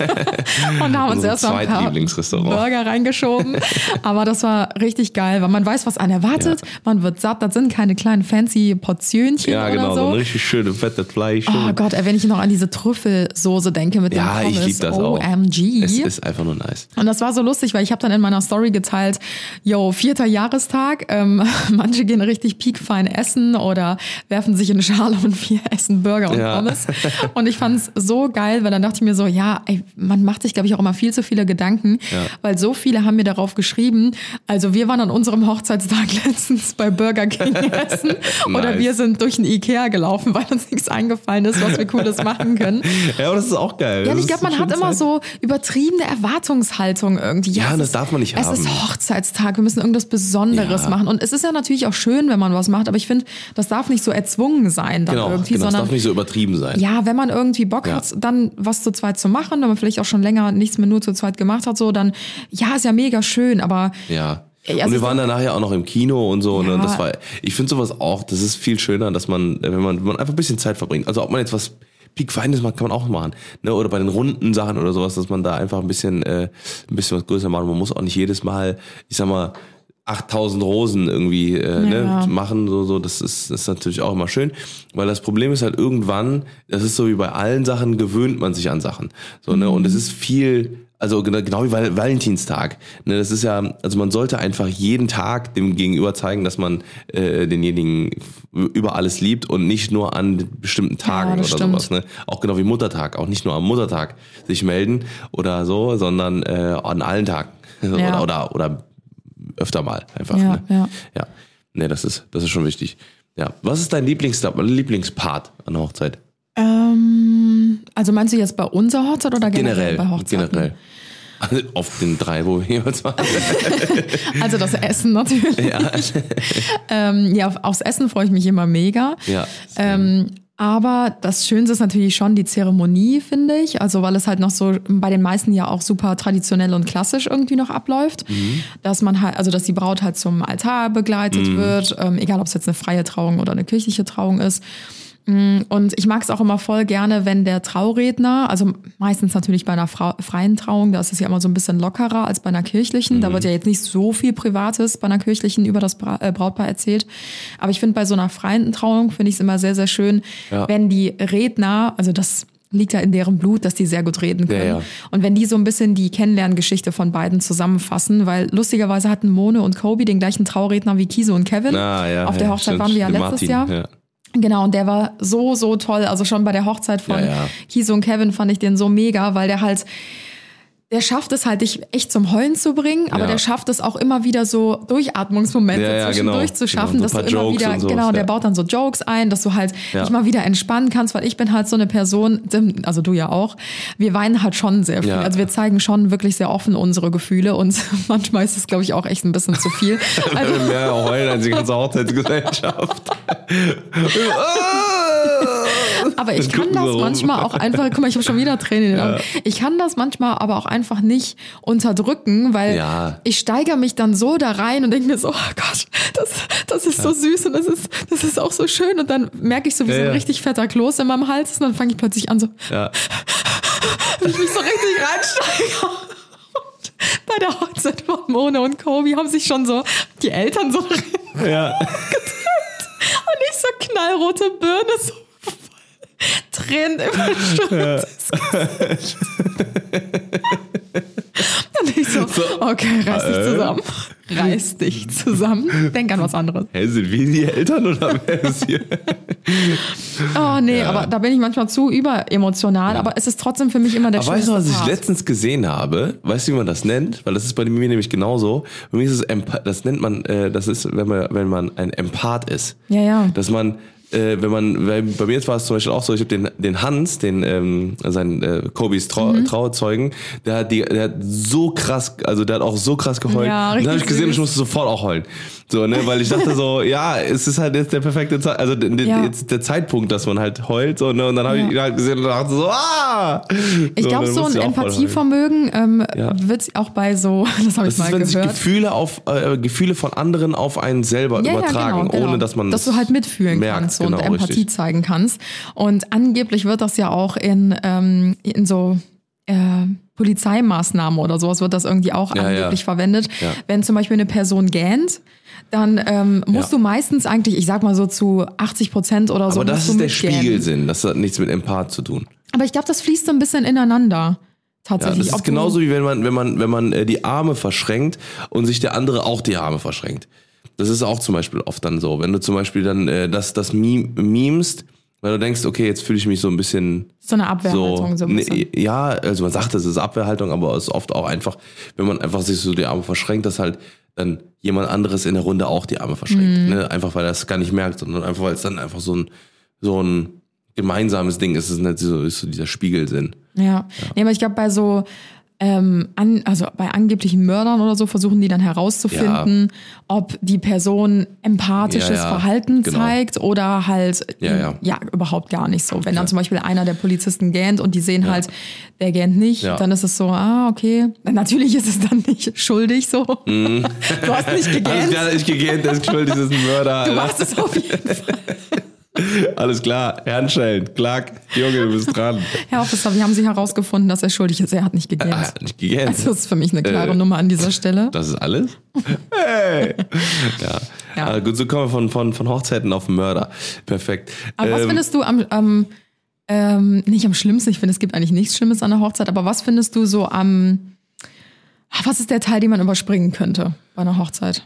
und haben uns Unser erst mal ein paar Zweitlieblingsrestaurant. Burger reingeschoben. Aber das war richtig geil, weil man weiß, was einen erwartet. Ja. Man wird satt. Das sind keine kleinen fancy Portionchen Ja, genau, oder so so. ein richtig schönes, fettes Fleisch. Oh Gott, ey, wenn ich noch an diese Trüffelsoße denke mit ja, dem ich Pommes. liebe das O auch. M G. Es ist einfach nur nice. Und das war so lustig, weil ich habe dann in meiner Story geteilt, yo, vierter Jahrestag, ähm, manche gehen richtig piekfein essen oder werfen sich in eine Schale und wir essen Burger und Ja. Pommes. Und ich fand's so geil, weil dann dachte ich mir so, ja, ey, man macht sich, glaube ich, auch immer viel zu viele Gedanken, Ja. weil so viele haben mir darauf geschrieben, also wir waren an unserem Hochzeitstag letztens bei Burger King essen oder Nice. wir sind durch ein Ikea gelaufen, weil uns nichts eingefallen ist, was wir Cooles machen können. Ja, aber das ist auch geil. Ja, Das und ich ist glaube, man eine hat schöne immer Zeit. so übertriebene Erwartungshaltung irgendwie. Ja, es das ist- darf man nicht es haben. ist Hochzeitstag, wir müssen irgendwas Besonderes Ja. machen. Und es ist ja natürlich auch schön, wenn man was macht, aber ich finde, das darf nicht so erzwungen sein dann Genau, irgendwie, genau, das sondern darf nicht so übertrieben sein. ja, wenn man irgendwie Bock Ja. hat, dann was zu zweit zu machen, wenn man vielleicht auch schon länger nichts mehr nur zu zweit gemacht hat, so, dann ja, ist ja mega schön, aber Ja. Ey, Und also wir ich waren dann nachher auch noch im Kino und so. Ja. Ne? Und das war, ich finde sowas auch, das ist viel schöner, dass man, wenn man, wenn man einfach ein bisschen Zeit verbringt. Also ob man jetzt was Piekfeines macht, kann man auch machen. Ne? Oder bei den runden Sachen oder sowas, dass man da einfach ein bisschen, äh, ein bisschen was größer macht. Man muss auch nicht jedes Mal, ich sag mal, achttausend Rosen irgendwie äh, Ja. ne, machen, so, so, das ist, das ist natürlich auch immer schön, weil das Problem ist halt irgendwann, das ist so wie bei allen Sachen, gewöhnt man sich an Sachen, so, ne, und es ist viel, also genau, genau wie Val- Valentinstag, ne, das ist ja, also man sollte einfach jeden Tag dem Gegenüber zeigen, dass man äh, denjenigen über alles liebt und nicht nur an bestimmten Tagen das oder stimmt. sowas, ne, auch genau wie Muttertag, auch nicht nur am Muttertag sich melden oder so, sondern äh, an allen Tagen Ja. oder, oder, oder öfter mal einfach. Ja, ne? ja. Ja, nee, das ist, das ist schon wichtig. Ja, was ist dein Lieblings Lieblingspart an der Hochzeit? ähm, also meinst du jetzt bei unserer Hochzeit oder generell, Generell, bei Hochzeiten? generell. Also auf den drei, wo wir jeweils waren. Also das Essen natürlich. Ja, Ähm, ja, auf, aufs Essen freue ich mich immer mega. ja. Ähm, aber das Schönste ist natürlich schon die Zeremonie, finde ich. Also weil es halt noch so bei den meisten ja auch super traditionell und klassisch irgendwie noch abläuft. Dass man halt, also dass die Braut halt zum Altar begleitet wird, ähm, egal ob es jetzt eine freie Trauung oder eine kirchliche Trauung ist. Und ich mag es auch immer voll gerne, wenn der Trauredner, also meistens natürlich bei einer Frau, freien Trauung, da ist es ja immer so ein bisschen lockerer als bei einer kirchlichen. Da wird ja jetzt nicht so viel Privates bei einer kirchlichen über das Bra äh, Brautpaar erzählt. Aber ich finde, bei so einer freien Trauung finde ich es immer sehr, sehr schön, Ja. wenn die Redner, also das liegt ja in deren Blut, dass die sehr gut reden können. Ja, ja. Und wenn die so ein bisschen die Kennenlerngeschichte von beiden zusammenfassen, weil lustigerweise hatten Mone und Kobe den gleichen Trauredner wie Kiso und Kevin. Ah, ja, Auf der ja, Hochzeit stimmt. waren wir ja Der letztes Martin, Jahr. Ja. Genau, und der war so, so toll. Also schon bei der Hochzeit von Ja, ja. Kiso und Kevin fand ich den so mega, weil der halt, der schafft es halt, dich echt zum Heulen zu bringen, aber Ja. der schafft es auch immer wieder so Durchatmungsmomente Ja, ja, zwischendurch genau. zu schaffen, Genau, so dass ein du paar immer Jokes wieder, und so, genau, der ja. baut dann so Jokes ein, dass du halt Ja. dich mal wieder entspannen kannst, weil ich bin halt so eine Person, also du ja auch, wir weinen halt schon sehr viel. Ja. Also wir zeigen schon wirklich sehr offen unsere Gefühle und manchmal ist es, glaube ich, auch echt ein bisschen zu viel. Also, Mehr heulen als die ganze Hochzeitsgesellschaft. aber ich kann Gucken das so rum. manchmal auch einfach, guck mal, ich habe schon wieder Tränen in den Augen. Ich kann das manchmal aber auch einfach nicht unterdrücken, weil Ja. ich steigere mich dann so da rein und denke mir so, oh Gott, das, das ist so süß und das ist, das ist auch so schön. Und dann merke ich so, wie Ja, so ein ja. richtig fetter Kloß in meinem Hals ist und dann fange ich plötzlich an so, Ja. wie ich mich so richtig reinsteige. Und bei der Hochzeit von Mone und Kobe haben sich schon so die Eltern so drin Ja. und ich so knallrote Birne, so Tränen im Gesicht. Und ich so, okay, reiß dich zusammen. Reiß dich zusammen. Denk an was anderes. Hä, sind wir die Eltern oder wer ist hier? Oh nee, aber da bin ich manchmal zu überemotional. Aber es ist trotzdem für mich immer der Aber weißt schönste du, was ich Part. letztens gesehen habe? Weißt du, wie man das nennt? Weil das ist bei mir nämlich genauso. Bei mir ist es, Empa- das nennt man, äh, das ist, wenn man, wenn man ein Empath ist. Ja, ja. Dass man, äh, wenn man, weil bei mir jetzt war es zum Beispiel auch so, ich habe den, den Hans, den, ähm, seinen, äh, Kobis Trau Mhm. Trauzeugen, der hat die, der hat so krass, also der hat auch so krass geheult. Ja, und dann habe ich richtig gesehen, süß. ich musste sofort auch heulen. So, ne, weil ich dachte so, ja, es ist halt jetzt der perfekte Zeit, also d- d- Ja. jetzt der Zeitpunkt, dass man halt heult, so, ne, und dann habe Ja. ich ihn halt gesehen und dachte so, ah! Ich glaube, dann so ein musste ich auch voll heulen. Empathievermögen ähm, Ja. wird auch bei so, das habe ich Das mal ist, wenn sich gehört. Gefühle auf äh, Gefühle von anderen auf einen selber Ja, ja, übertragen, genau, genau. ohne dass man dass du halt mitfühlen merkt, kannst so, genau, und Empathie richtig. zeigen kannst. Und angeblich wird das ja auch in, ähm, in so äh, Polizeimaßnahmen oder sowas wird das irgendwie auch Ja, angeblich ja. verwendet. Ja. Wenn zum Beispiel eine Person gähnt, dann ähm, musst Ja. du meistens eigentlich, ich sag mal so zu achtzig Prozent oder so, Aber das musst du ist der mitgähnen. Spiegelsinn, das hat nichts mit Empath zu tun. Aber ich glaube, das fließt so ein bisschen ineinander. Ja, Tatsächlich. das Ob ist du- genauso wie wenn man, wenn man, wenn man äh, die Arme verschränkt und sich der andere auch die Arme verschränkt. Das ist auch zum Beispiel oft dann so, wenn du zum Beispiel dann äh, das, das Meme, memest, weil du denkst, okay, jetzt fühle ich mich so ein bisschen so eine Abwehrhaltung so ein bisschen. nee, ja, also man sagt, das ist Abwehrhaltung, aber es ist oft auch einfach, wenn man einfach sich so die Arme verschränkt, dass halt dann jemand anderes in der Runde auch die Arme verschränkt. Mhm. Ne? Einfach weil er es gar nicht merkt, sondern einfach weil es dann einfach so ein, so ein gemeinsames Ding ist. Es ist nicht so, ist so dieser Spiegelsinn. Ja, nee, aber ich glaube, bei so, ähm, an, also bei angeblichen Mördern oder so versuchen die dann herauszufinden, ob die Person empathisches Ja, ja, Verhalten genau. zeigt oder halt Ja, ja. ja überhaupt gar nicht so. Wenn dann zum Beispiel einer der Polizisten gähnt und die sehen halt, der gähnt nicht, Ja. dann ist es so, ah, okay. Natürlich ist es dann nicht schuldig so. Du hast nicht Alles gegähnt. klar, ich gegähnt, der ist schuld, das ist ein Mörder. Du Alter. machst es auf jeden Fall. Alles klar, Handschellen, klack, Junge, du bist dran. Herr Officer, wir haben Sie herausgefunden, dass er schuldig ist. Er hat nicht gegähnt. Ah, nicht gegähnt. Also das ist für mich eine klare Äh, Nummer an dieser Stelle. Das ist alles? Hey! Ja. Ja. Ah, gut, so kommen wir von, von, von Hochzeiten auf Mörder. Perfekt. Aber was Ähm, findest du am, am ähm, nicht am schlimmsten, ich finde, es gibt eigentlich nichts Schlimmes an der Hochzeit, aber was findest du so am, ah, was ist der Teil, den man überspringen könnte bei einer Hochzeit?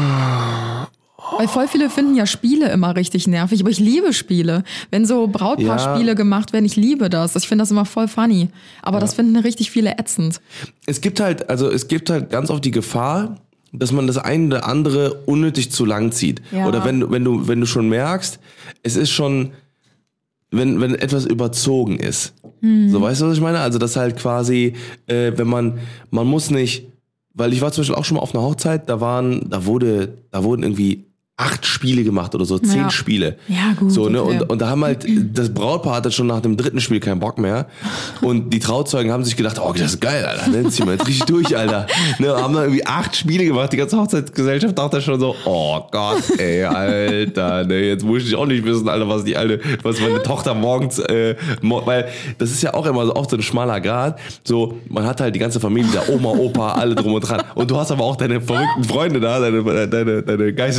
Weil voll viele finden ja Spiele immer richtig nervig, aber ich liebe Spiele. Wenn so Brautpaarspiele Ja. gemacht werden, ich liebe das. Ich finde das immer voll funny. Aber das finden richtig viele ätzend. Es gibt halt, also es gibt halt ganz oft die Gefahr, dass man das eine oder andere unnötig zu lang zieht. Ja. Oder wenn du, wenn du, wenn du schon merkst, es ist schon, wenn, wenn etwas überzogen ist. So, weißt du, was ich meine? Also das halt quasi, äh, wenn man, man muss nicht, weil ich war zum Beispiel auch schon mal auf einer Hochzeit, da waren, da wurde, da wurden irgendwie acht Spiele gemacht oder so, zehn Ja. Spiele. Ja, gut, So, ne? okay. Und, und da haben halt, das Brautpaar hatte schon nach dem dritten Spiel keinen Bock mehr. Und die Trauzeugen haben sich gedacht, oh, das ist geil, Alter, ne? Zieh mal jetzt richtig durch, Alter. Ne? Haben dann irgendwie acht Spiele gemacht, die ganze Hochzeitsgesellschaft dachte schon so, oh Gott, ey, Alter, ne? Jetzt muss ich auch nicht wissen, Alter, was die alte, was meine Tochter morgens, äh, mo- weil das ist ja auch immer so oft so ein schmaler Grad. So, man hat halt die ganze Familie, der Oma, Opa, alle drum und dran. Und du hast aber auch deine verrückten Freunde da, deine, deine, deine Geisteskranken.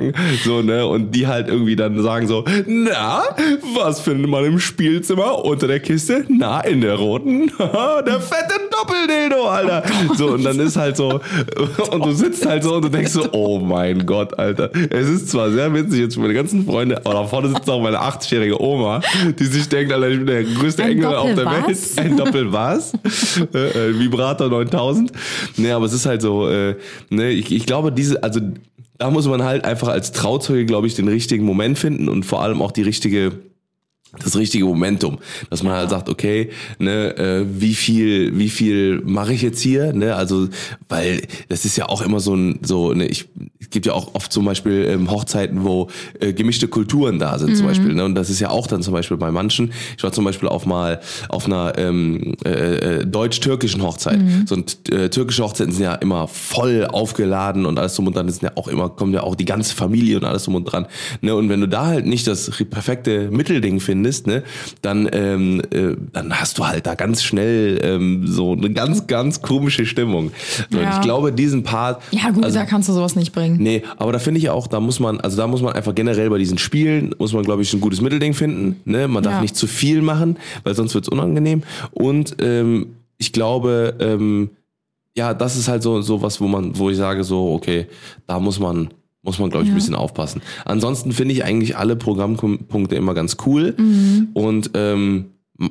packen, so, ne, und die halt irgendwie dann sagen so, na, was findet man im Spielzimmer unter der Kiste? Na, in der roten, der fette Doppeldildo, Alter. Oh so, und dann ist halt so, und du sitzt halt so und du denkst so, oh mein Gott, Alter. Es ist zwar sehr witzig, jetzt für meine ganzen Freunde, aber da vorne sitzt auch meine achtzigjährige Oma, die sich denkt, Alter, ich bin der größte Ein Engel auf der Doppel Welt. was? Ein Doppel was? äh, äh, Vibrator neuntausend. Nee, aber es ist halt so, äh, ne, ich, ich glaube, diese, also da muss man halt einfach als Trauzeuge, glaube ich, den richtigen Moment finden und vor allem auch die richtige, das richtige Momentum, dass man halt sagt, okay, ne, äh, wie viel, wie viel mache ich jetzt hier, ne, also, weil das ist ja auch immer so ein, so, ne, ich, es gibt ja auch oft zum Beispiel ähm, Hochzeiten, wo äh, gemischte Kulturen da sind, mhm. zum Beispiel, ne, und das ist ja auch dann zum Beispiel bei manchen, ich war zum Beispiel auf mal auf einer ähm, äh, deutsch-türkischen Hochzeit, mhm. so und, äh, türkische Hochzeiten sind ja immer voll aufgeladen und alles drum und dran, ist ja auch immer, kommt ja auch die ganze Familie und alles drum und dran, ne, und wenn du da halt nicht das perfekte Mittelding findest, ne, dann ähm, äh, dann hast du halt da ganz schnell ähm, so eine ganz, ganz komische Stimmung. So, Ja. und ich glaube, diesen Part... Ja gut, also, da kannst du sowas nicht bringen. nee, aber da finde ich auch, da muss man, also da muss man einfach generell bei diesen Spielen, muss man, glaube ich, ein gutes Mittelding finden. Ne? Man darf Ja. nicht zu viel machen, weil sonst wird's unangenehm. Und ähm, ich glaube, ähm, ja, das ist halt so, so was, wo man, wo ich sage so, okay, da muss man... Muss man, glaube ich, Ja. ein bisschen aufpassen. Ansonsten finde ich eigentlich alle Programmpunkte immer ganz cool. Mhm. Und ähm,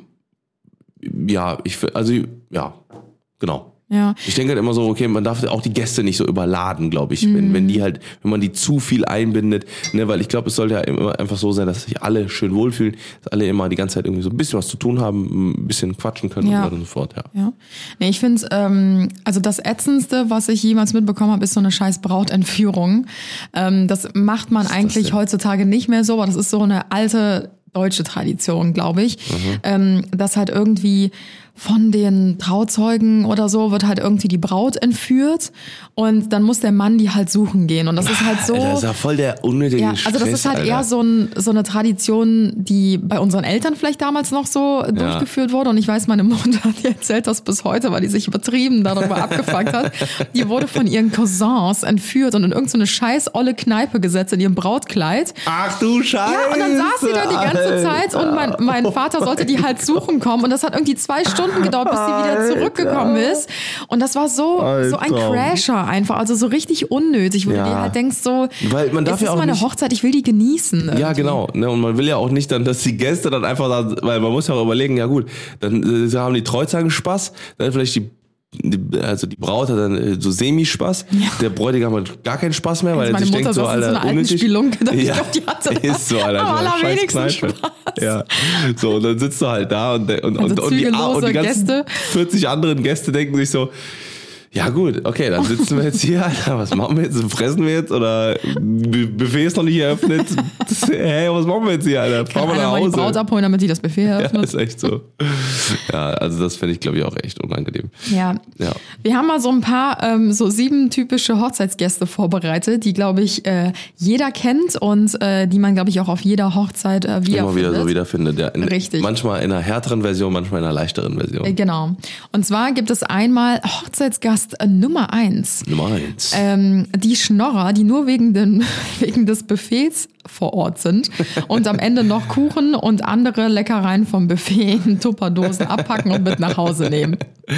ja, ich fi- also ja, genau. Ja. Ich denke halt immer so, okay, man darf auch die Gäste nicht so überladen, glaube ich, wenn, wenn die halt, wenn man die zu viel einbindet, ne, weil ich glaube, es sollte ja immer einfach so sein, dass sich alle schön wohlfühlen, dass alle immer die ganze Zeit irgendwie so ein bisschen was zu tun haben, ein bisschen quatschen können Ja. und so weiter und so fort, ja. Ja. Nee, ich finde, ähm, also das Ätzendste, was ich jemals mitbekommen habe, ist so eine scheiß Brautentführung. Ähm, das macht man eigentlich denn? heutzutage nicht mehr so, aber das ist so eine alte deutsche Tradition, glaube ich, ähm, dass halt irgendwie von den Trauzeugen oder so wird halt irgendwie die Braut entführt und dann muss der Mann die halt suchen gehen und das ist halt so... Alter, das ist ja voll der unnötige Ja, Stress, also das ist halt Alter. eher so, ein, so eine Tradition, die bei unseren Eltern vielleicht damals noch so durchgeführt wurde. Und ich weiß, meine Mutter, die erzählt das bis heute, weil die sich übertrieben darüber abgefuckt hat. Die wurde von ihren Cousins entführt und in irgendeine so scheiß olle Kneipe gesetzt in ihrem Brautkleid. Ach du Scheiße! Ja, und dann saß sie da die ganze Zeit und mein, mein Vater sollte die halt suchen kommen. Und das hat irgendwie zwei Stunden gedauert, bis sie wieder zurückgekommen ist. Und das war so, so ein Alter. Crasher einfach, also so richtig unnötig, wo Ja. du dir halt denkst so, Weil man darf es ja ist auch meine nicht- Hochzeit, ich will die genießen. Ja, irgendwie. genau. Ne? Und man will ja auch nicht dann, dass die Gäste dann einfach da, weil man muss ja auch überlegen, ja gut, dann äh, haben die Trauzeugen Spaß, dann vielleicht die, die, also die Braut hat dann äh, so Semi-Spaß, der Bräutigam hat gar keinen Spaß mehr, weil er Also meine sich Mutter denkt so, saß in so Alter, einer alten unnötig. Spielunke, da- ich ja, glaub, die hatte ist so, Alter, am so eine allerwenigsten scheiß Kneipe. Spaß. Ja, so, und dann sitzt du halt da und, und, Also und, und, die, zügellose und die ganzen Gäste. vierzig anderen Gäste denken sich so, ja gut, okay, dann sitzen wir jetzt hier, Alter, was machen wir jetzt? Fressen wir jetzt? Oder Bu- Buffet ist noch nicht eröffnet? Das, hä, was machen wir jetzt hier, Alter? Fahren wir Einer nach mal die Hause. Braut abholen, damit die das Buffet Ja, eröffnet. ist echt so. Ja, also das finde ich, glaube ich, auch echt unangenehm. Ja. Ja. Wir haben mal so ein paar, ähm, so sieben typische Hochzeitsgäste vorbereitet, die, glaube ich, äh, jeder kennt und äh, die man, glaube ich, auch auf jeder Hochzeit äh, Immer wiederfindet. wieder so wiederfindet. Ja, in, Richtig. Manchmal in einer härteren Version, manchmal in einer leichteren Version. Äh, Genau. Und zwar gibt es einmal Hochzeitsgast äh, Nummer eins. Nummer eins. Ähm, die Schnorrer, die nur wegen, den, wegen des Buffets vor Ort sind und am Ende noch Kuchen und andere Leckereien vom Buffet in Tupperdosen abpacken und mit nach Hause nehmen.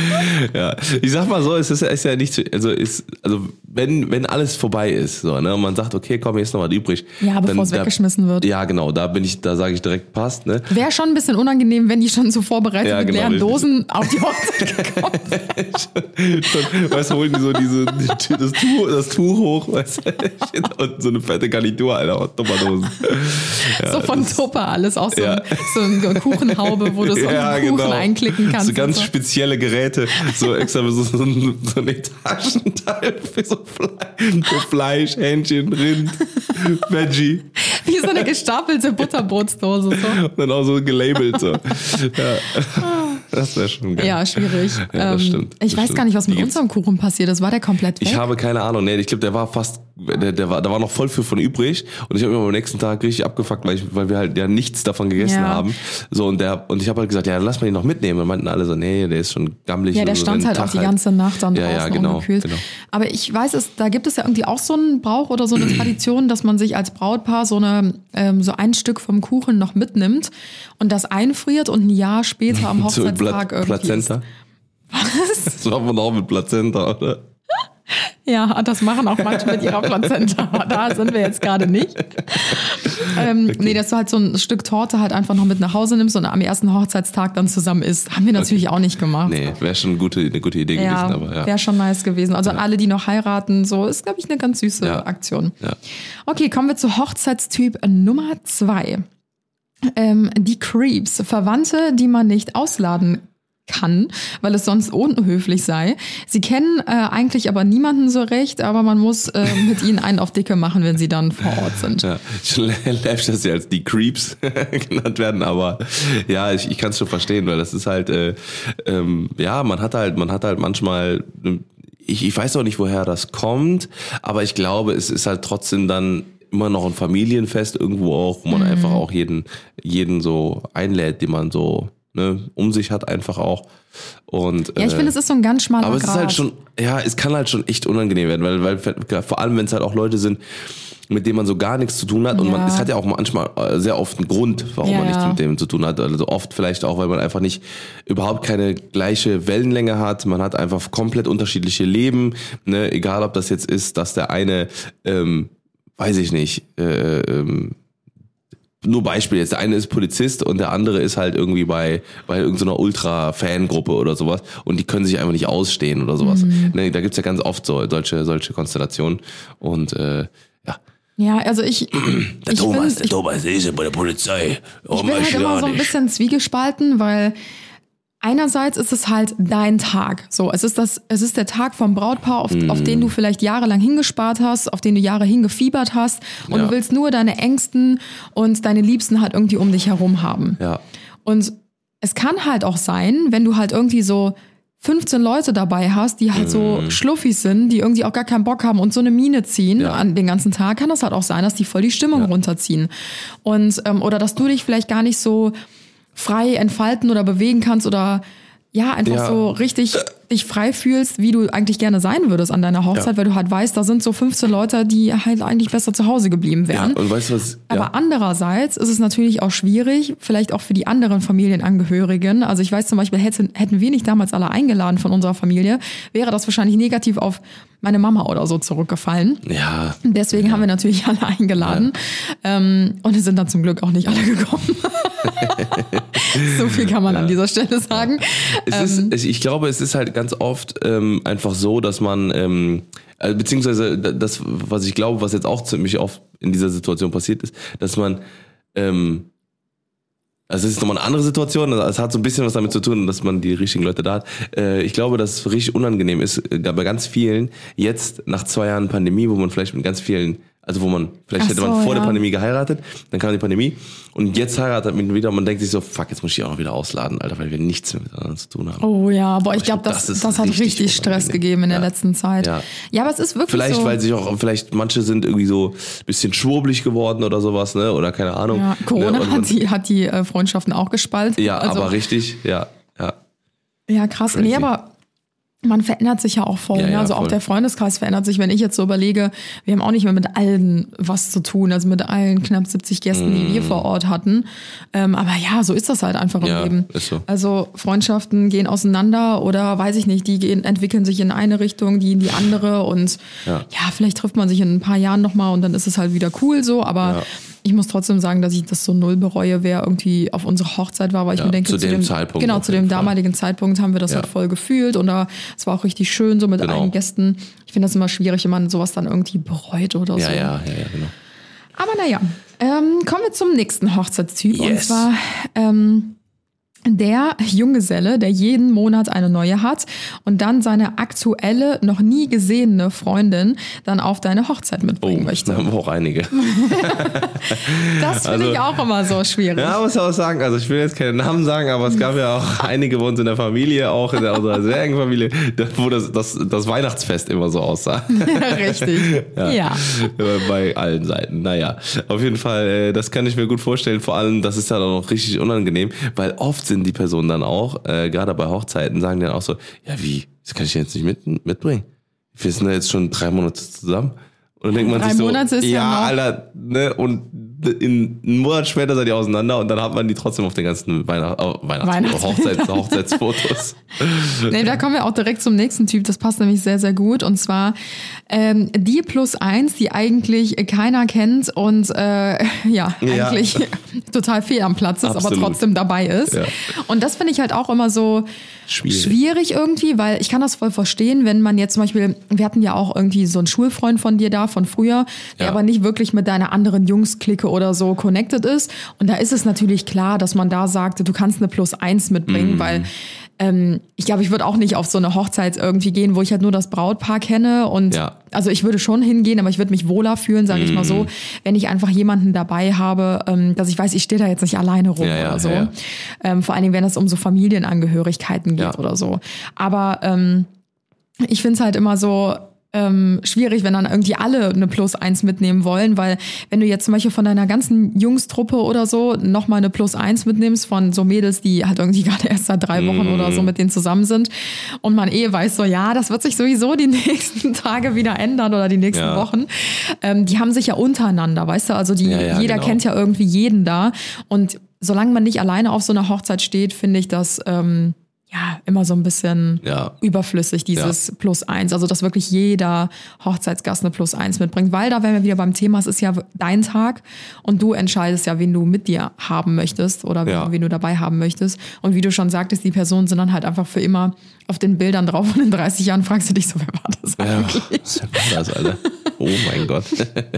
Ja, ich sag mal so, es ist, ist ja nicht, so- also ist, also wenn wenn alles vorbei ist, so, ne, und man sagt, okay, komm, jetzt noch was übrig. Ja, bevor es da- weggeschmissen wird. Ja, genau, da bin ich, da sage ich direkt, passt, ne? Wäre schon ein bisschen unangenehm, wenn die schon so vorbereitet Ja, mit genau, leeren richtig. Dosen auf die Hochzeit gekommen wären. Schon, weißt du, holen die so diese, die, das, Tuch, das Tuch hoch, weißt du, und so eine fette Garnitur, Alter, aus Tupperdosen. Ja, So von das- Tupper alles, auch so, Ja. ein, so eine Kuchenhaube, wo du so einen Kuchen einklicken kannst. So ganz und so. spezielle Geräte, so extra so, so, ein, so ein Etagenteil für so Fleisch, für Fleisch, Hähnchen, Rind, Veggie. Wie so eine gestapelte Butterbrotsdose. So. Und dann auch so gelabelt. So. Ja. Das wäre schon geil. Ja, schwierig. Ja, das Ähm, stimmt, Ich das weiß stimmt. gar nicht, was mit Die gibt's- unserem Kuchen passiert ist. War der komplett weg? Ich habe keine Ahnung. Nee, ich glaube, der war fast der, der war, da war noch voll viel von übrig und ich habe mich am nächsten Tag richtig abgefuckt, weil, ich, weil wir halt ja nichts davon gegessen Ja. haben. So und der und ich habe halt gesagt, ja, lass mal den noch mitnehmen. Und meinten alle so, nee, der ist schon gammelig. Ja, der so, stand den halt Tag auch die ganze Nacht dann Ja, ja, draußen genau, ungekühlt. genau. Aber ich weiß es, da gibt es ja irgendwie auch so einen Brauch oder so eine Tradition, dass man sich als Brautpaar so eine ähm, so ein Stück vom Kuchen noch mitnimmt und das einfriert und ein Jahr später am So mit Hochzeitstag Pla- irgendwie Plazenta. isst. Was? Das macht man auch mit Plazenta, oder? Ja, das machen auch manche mit ihrer Plazenta, aber da sind wir jetzt gerade nicht. Ähm, okay. Nee, dass du halt so ein Stück Torte halt einfach noch mit nach Hause nimmst und am ersten Hochzeitstag dann zusammen isst. Haben wir natürlich okay. auch nicht gemacht. Nee, wäre schon eine gute, eine gute Idee ja, gewesen. Aber ja, wäre schon nice gewesen. Also ja. alle, die noch heiraten, so ist, glaube ich, eine ganz süße ja. Aktion. Ja. Okay, kommen wir zu Hochzeitstyp Nummer zwei. Ähm, die Creeps, Verwandte, die man nicht ausladen kann, weil es sonst unhöflich sei. Sie kennen äh, eigentlich aber niemanden so recht, aber man muss äh, mit ihnen einen auf Dicke machen, wenn sie dann vor Ort sind. Ja, ich läuft, dass sie als die Creeps genannt werden, aber ja, ich, ich kann es schon verstehen, weil das ist halt, äh, ähm, ja, man hat halt, man hat halt manchmal, ich, ich weiß auch nicht, woher das kommt, aber ich glaube, es ist halt trotzdem dann immer noch ein Familienfest irgendwo auch, wo man mhm. einfach auch jeden, jeden so einlädt, den man so Ne, um sich hat einfach auch. Und, ja, ich äh, finde, es ist so ein ganz schmaler Aber es Grad. ist halt schon, ja, es kann halt schon echt unangenehm werden, weil, weil vor allem, wenn es halt auch Leute sind, mit denen man so gar nichts zu tun hat. Und ja. man, es hat ja auch manchmal sehr oft einen Grund, warum ja, man nichts ja. mit dem zu tun hat. Also oft vielleicht auch, weil man einfach nicht, überhaupt keine gleiche Wellenlänge hat. Man hat einfach komplett unterschiedliche Leben. Ne? Egal, ob das jetzt ist, dass der eine, ähm, weiß ich nicht, äh, ähm, nur Beispiel jetzt, der eine ist Polizist und der andere ist halt irgendwie bei bei irgendeiner Ultra-Fangruppe oder sowas und die können sich einfach nicht ausstehen oder sowas. Mhm. Ne, da gibt's ja ganz oft so solche solche Konstellationen und äh, ja. Ja, also ich der ich Thomas, find, der Thomas ist ja bei der Polizei. Oh, ich bin halt immer so ein bisschen zwiegespalten, weil einerseits ist es halt dein Tag. So, es ist das, es ist der Tag vom Brautpaar, auf, mm. auf den du vielleicht jahrelang hingespart hast, auf den du Jahre hingefiebert hast und ja. du willst nur deine Engsten und deine Liebsten halt irgendwie um dich herum haben. Ja. Und es kann halt auch sein, wenn du halt irgendwie so fünfzehn Leute dabei hast, die halt mm. so Schluffis sind, die irgendwie auch gar keinen Bock haben und so eine Miene ziehen ja. an den ganzen Tag, kann das halt auch sein, dass die voll die Stimmung ja. runterziehen. Und, ähm, oder dass du dich vielleicht gar nicht so frei entfalten oder bewegen kannst oder ja, einfach ja. so richtig dich frei fühlst, wie du eigentlich gerne sein würdest an deiner Hochzeit, ja. weil du halt weißt, da sind so fünfzehn Leute, die halt eigentlich besser zu Hause geblieben wären. Ja, und weißt du was? Ja. Aber andererseits ist es natürlich auch schwierig, vielleicht auch für die anderen Familienangehörigen. Also ich weiß zum Beispiel, hätten, hätten wir nicht damals alle eingeladen von unserer Familie, wäre das wahrscheinlich negativ auf meine Mama oder so zurückgefallen. Ja. Deswegen ja. haben wir natürlich alle eingeladen. Ja. Ähm, und es sind dann zum Glück auch nicht alle gekommen. So viel kann man ja. an dieser Stelle sagen. Es ähm, ist, ich glaube, es ist halt ganz oft ähm, einfach so, dass man, ähm, beziehungsweise das, was ich glaube, was jetzt auch ziemlich oft in dieser Situation passiert ist, dass man, ähm, also es ist nochmal eine andere Situation, es hat so ein bisschen was damit zu tun, dass man die richtigen Leute da hat. Äh, ich glaube, dass es richtig unangenehm ist, bei ganz vielen, jetzt nach zwei Jahren Pandemie, wo man vielleicht mit ganz vielen, also wo man, vielleicht Ach hätte so, man vor ja. der Pandemie geheiratet, dann kam die Pandemie und jetzt heiratet man wieder und man denkt sich so, fuck, jetzt muss ich die auch noch wieder ausladen, Alter, weil wir nichts mehr miteinander zu tun haben. Oh ja, boah, ich glaube, glaub, das, das, das hat richtig, richtig Stress gegeben in der ja. letzten Zeit. Ja. ja, aber es ist wirklich Vielleicht, so. weil sich auch, vielleicht manche sind irgendwie so ein bisschen schwurbelig geworden oder sowas, ne, oder keine Ahnung. Ja, Corona ne? und, hat die, hat die äh, Freundschaften auch gespalten. Ja, also, aber richtig, ja, ja. Ja, krass. Crazy. Nee, aber man verändert sich ja auch voll. Ja, ne? ja, also voll. auch der Freundeskreis verändert sich. Wenn ich jetzt so überlege, wir haben auch nicht mehr mit allen was zu tun, also mit allen knapp siebzig Gästen, die Mm. wir vor Ort hatten. Ähm, aber ja, so ist das halt einfach im Ja, Leben. ist so. Also Freundschaften gehen auseinander oder weiß ich nicht, die gehen, entwickeln sich in eine Richtung, die in die andere und Ja. ja, vielleicht trifft man sich in ein paar Jahren nochmal und dann ist es halt wieder cool so, aber Ja. ich muss trotzdem sagen, dass ich das so null bereue, wer irgendwie auf unserer Hochzeit war, weil ich Ja, mir denke, zu dem Zeitpunkt genau, auf zu jeden dem Fall. damaligen Zeitpunkt haben wir das Ja. halt voll gefühlt und da, es war auch richtig schön so mit Genau. allen Gästen. Ich finde das immer schwierig, wenn man sowas dann irgendwie bereut oder Ja, so. ja, ja, ja, genau. Aber naja, ähm, kommen wir zum nächsten Hochzeitstyp und Yes. zwar ähm, Der Junggeselle, der jeden Monat eine neue hat und dann seine aktuelle, noch nie gesehene Freundin dann auf deine Hochzeit mitbringen Oh, möchte. da haben wir auch einige. Das finde Also- ich auch immer so schwierig. Ja, muss auch sagen, also ich will jetzt keine Namen sagen, aber es gab ja auch einige bei uns in der Familie, auch in der, unserer sehr engen Familie, wo das, das, das Weihnachtsfest immer so aussah. Richtig. Ja. ja. Bei allen Seiten. Naja, auf jeden Fall, äh, das kann ich mir gut vorstellen. Vor allem, das ist dann auch noch richtig unangenehm, weil oft sind die Personen dann auch, äh, gerade bei Hochzeiten, sagen dann auch so, ja wie, das kann ich jetzt nicht mit, mitbringen. Wir sind da jetzt schon drei Monate zusammen. Und dann denkt man Drei sich so, Monate ist ja ja, noch- Alter, ne, und in einen Monat später seid ihr auseinander und dann hat man die trotzdem auf den ganzen Weihnacht, oh, Weihnachts Weihnachts- Hochzeits Hochzeitsfotos. Nee, da kommen wir auch direkt zum nächsten Typ. Das passt nämlich sehr, sehr gut. Und zwar ähm, die plus eins, die eigentlich keiner kennt und äh, ja, Ja. eigentlich total fehl am Platz ist, Absolut. aber trotzdem dabei ist. Ja. Und das finde ich halt auch immer so Schwierig. schwierig irgendwie, weil ich kann das voll verstehen, wenn man jetzt zum Beispiel, wir hatten ja auch irgendwie so einen Schulfreund von dir da, von früher, der Ja. aber nicht wirklich mit deiner anderen Jungs-Clique oder so connected ist. Und da ist es natürlich klar, dass man da sagt, du kannst eine plus eins mitbringen, Mhm. weil ähm, ich glaube, ich würde auch nicht auf so eine Hochzeit irgendwie gehen, wo ich halt nur das Brautpaar kenne. Und Ja. also ich würde schon hingehen, aber ich würde mich wohler fühlen, sage ich mal Mhm. so, wenn ich einfach jemanden dabei habe, ähm, dass ich weiß, ich stehe da jetzt nicht alleine rum Ja, ja, oder so. ja, ja. Ähm, vor allen Dingen, wenn es um so Familienangehörigkeiten geht Ja. oder so. Aber ähm, ich finde es halt immer so ähm, schwierig, wenn dann irgendwie alle eine Plus eins mitnehmen wollen, weil wenn du jetzt zum Beispiel von deiner ganzen Jungstruppe oder so nochmal eine Plus eins mitnimmst von so Mädels, die halt irgendwie gerade erst seit drei Wochen oder so mit denen zusammen sind und man eh weiß so, ja, das wird sich sowieso die nächsten Tage wieder ändern oder die nächsten Ja. Wochen. Ähm, die haben sich ja untereinander, weißt du, also die, Ja, ja, jeder genau. kennt ja irgendwie jeden da und solange man nicht alleine auf so einer Hochzeit steht, finde ich das ähm, ja immer so ein bisschen Ja. überflüssig, dieses Plus eins. Also, dass wirklich jeder Hochzeitsgast eine Plus eins mitbringt. Weil da wären wir wieder beim Thema, es ist ja dein Tag und du entscheidest ja, wen du mit dir haben möchtest oder wen, Ja. wen du dabei haben möchtest. Und wie du schon sagtest, die Personen sind dann halt einfach für immer auf den Bildern drauf und in dreißig Jahren fragst du dich so, wer war das Ja, eigentlich? was war das, Alter? Oh mein Gott.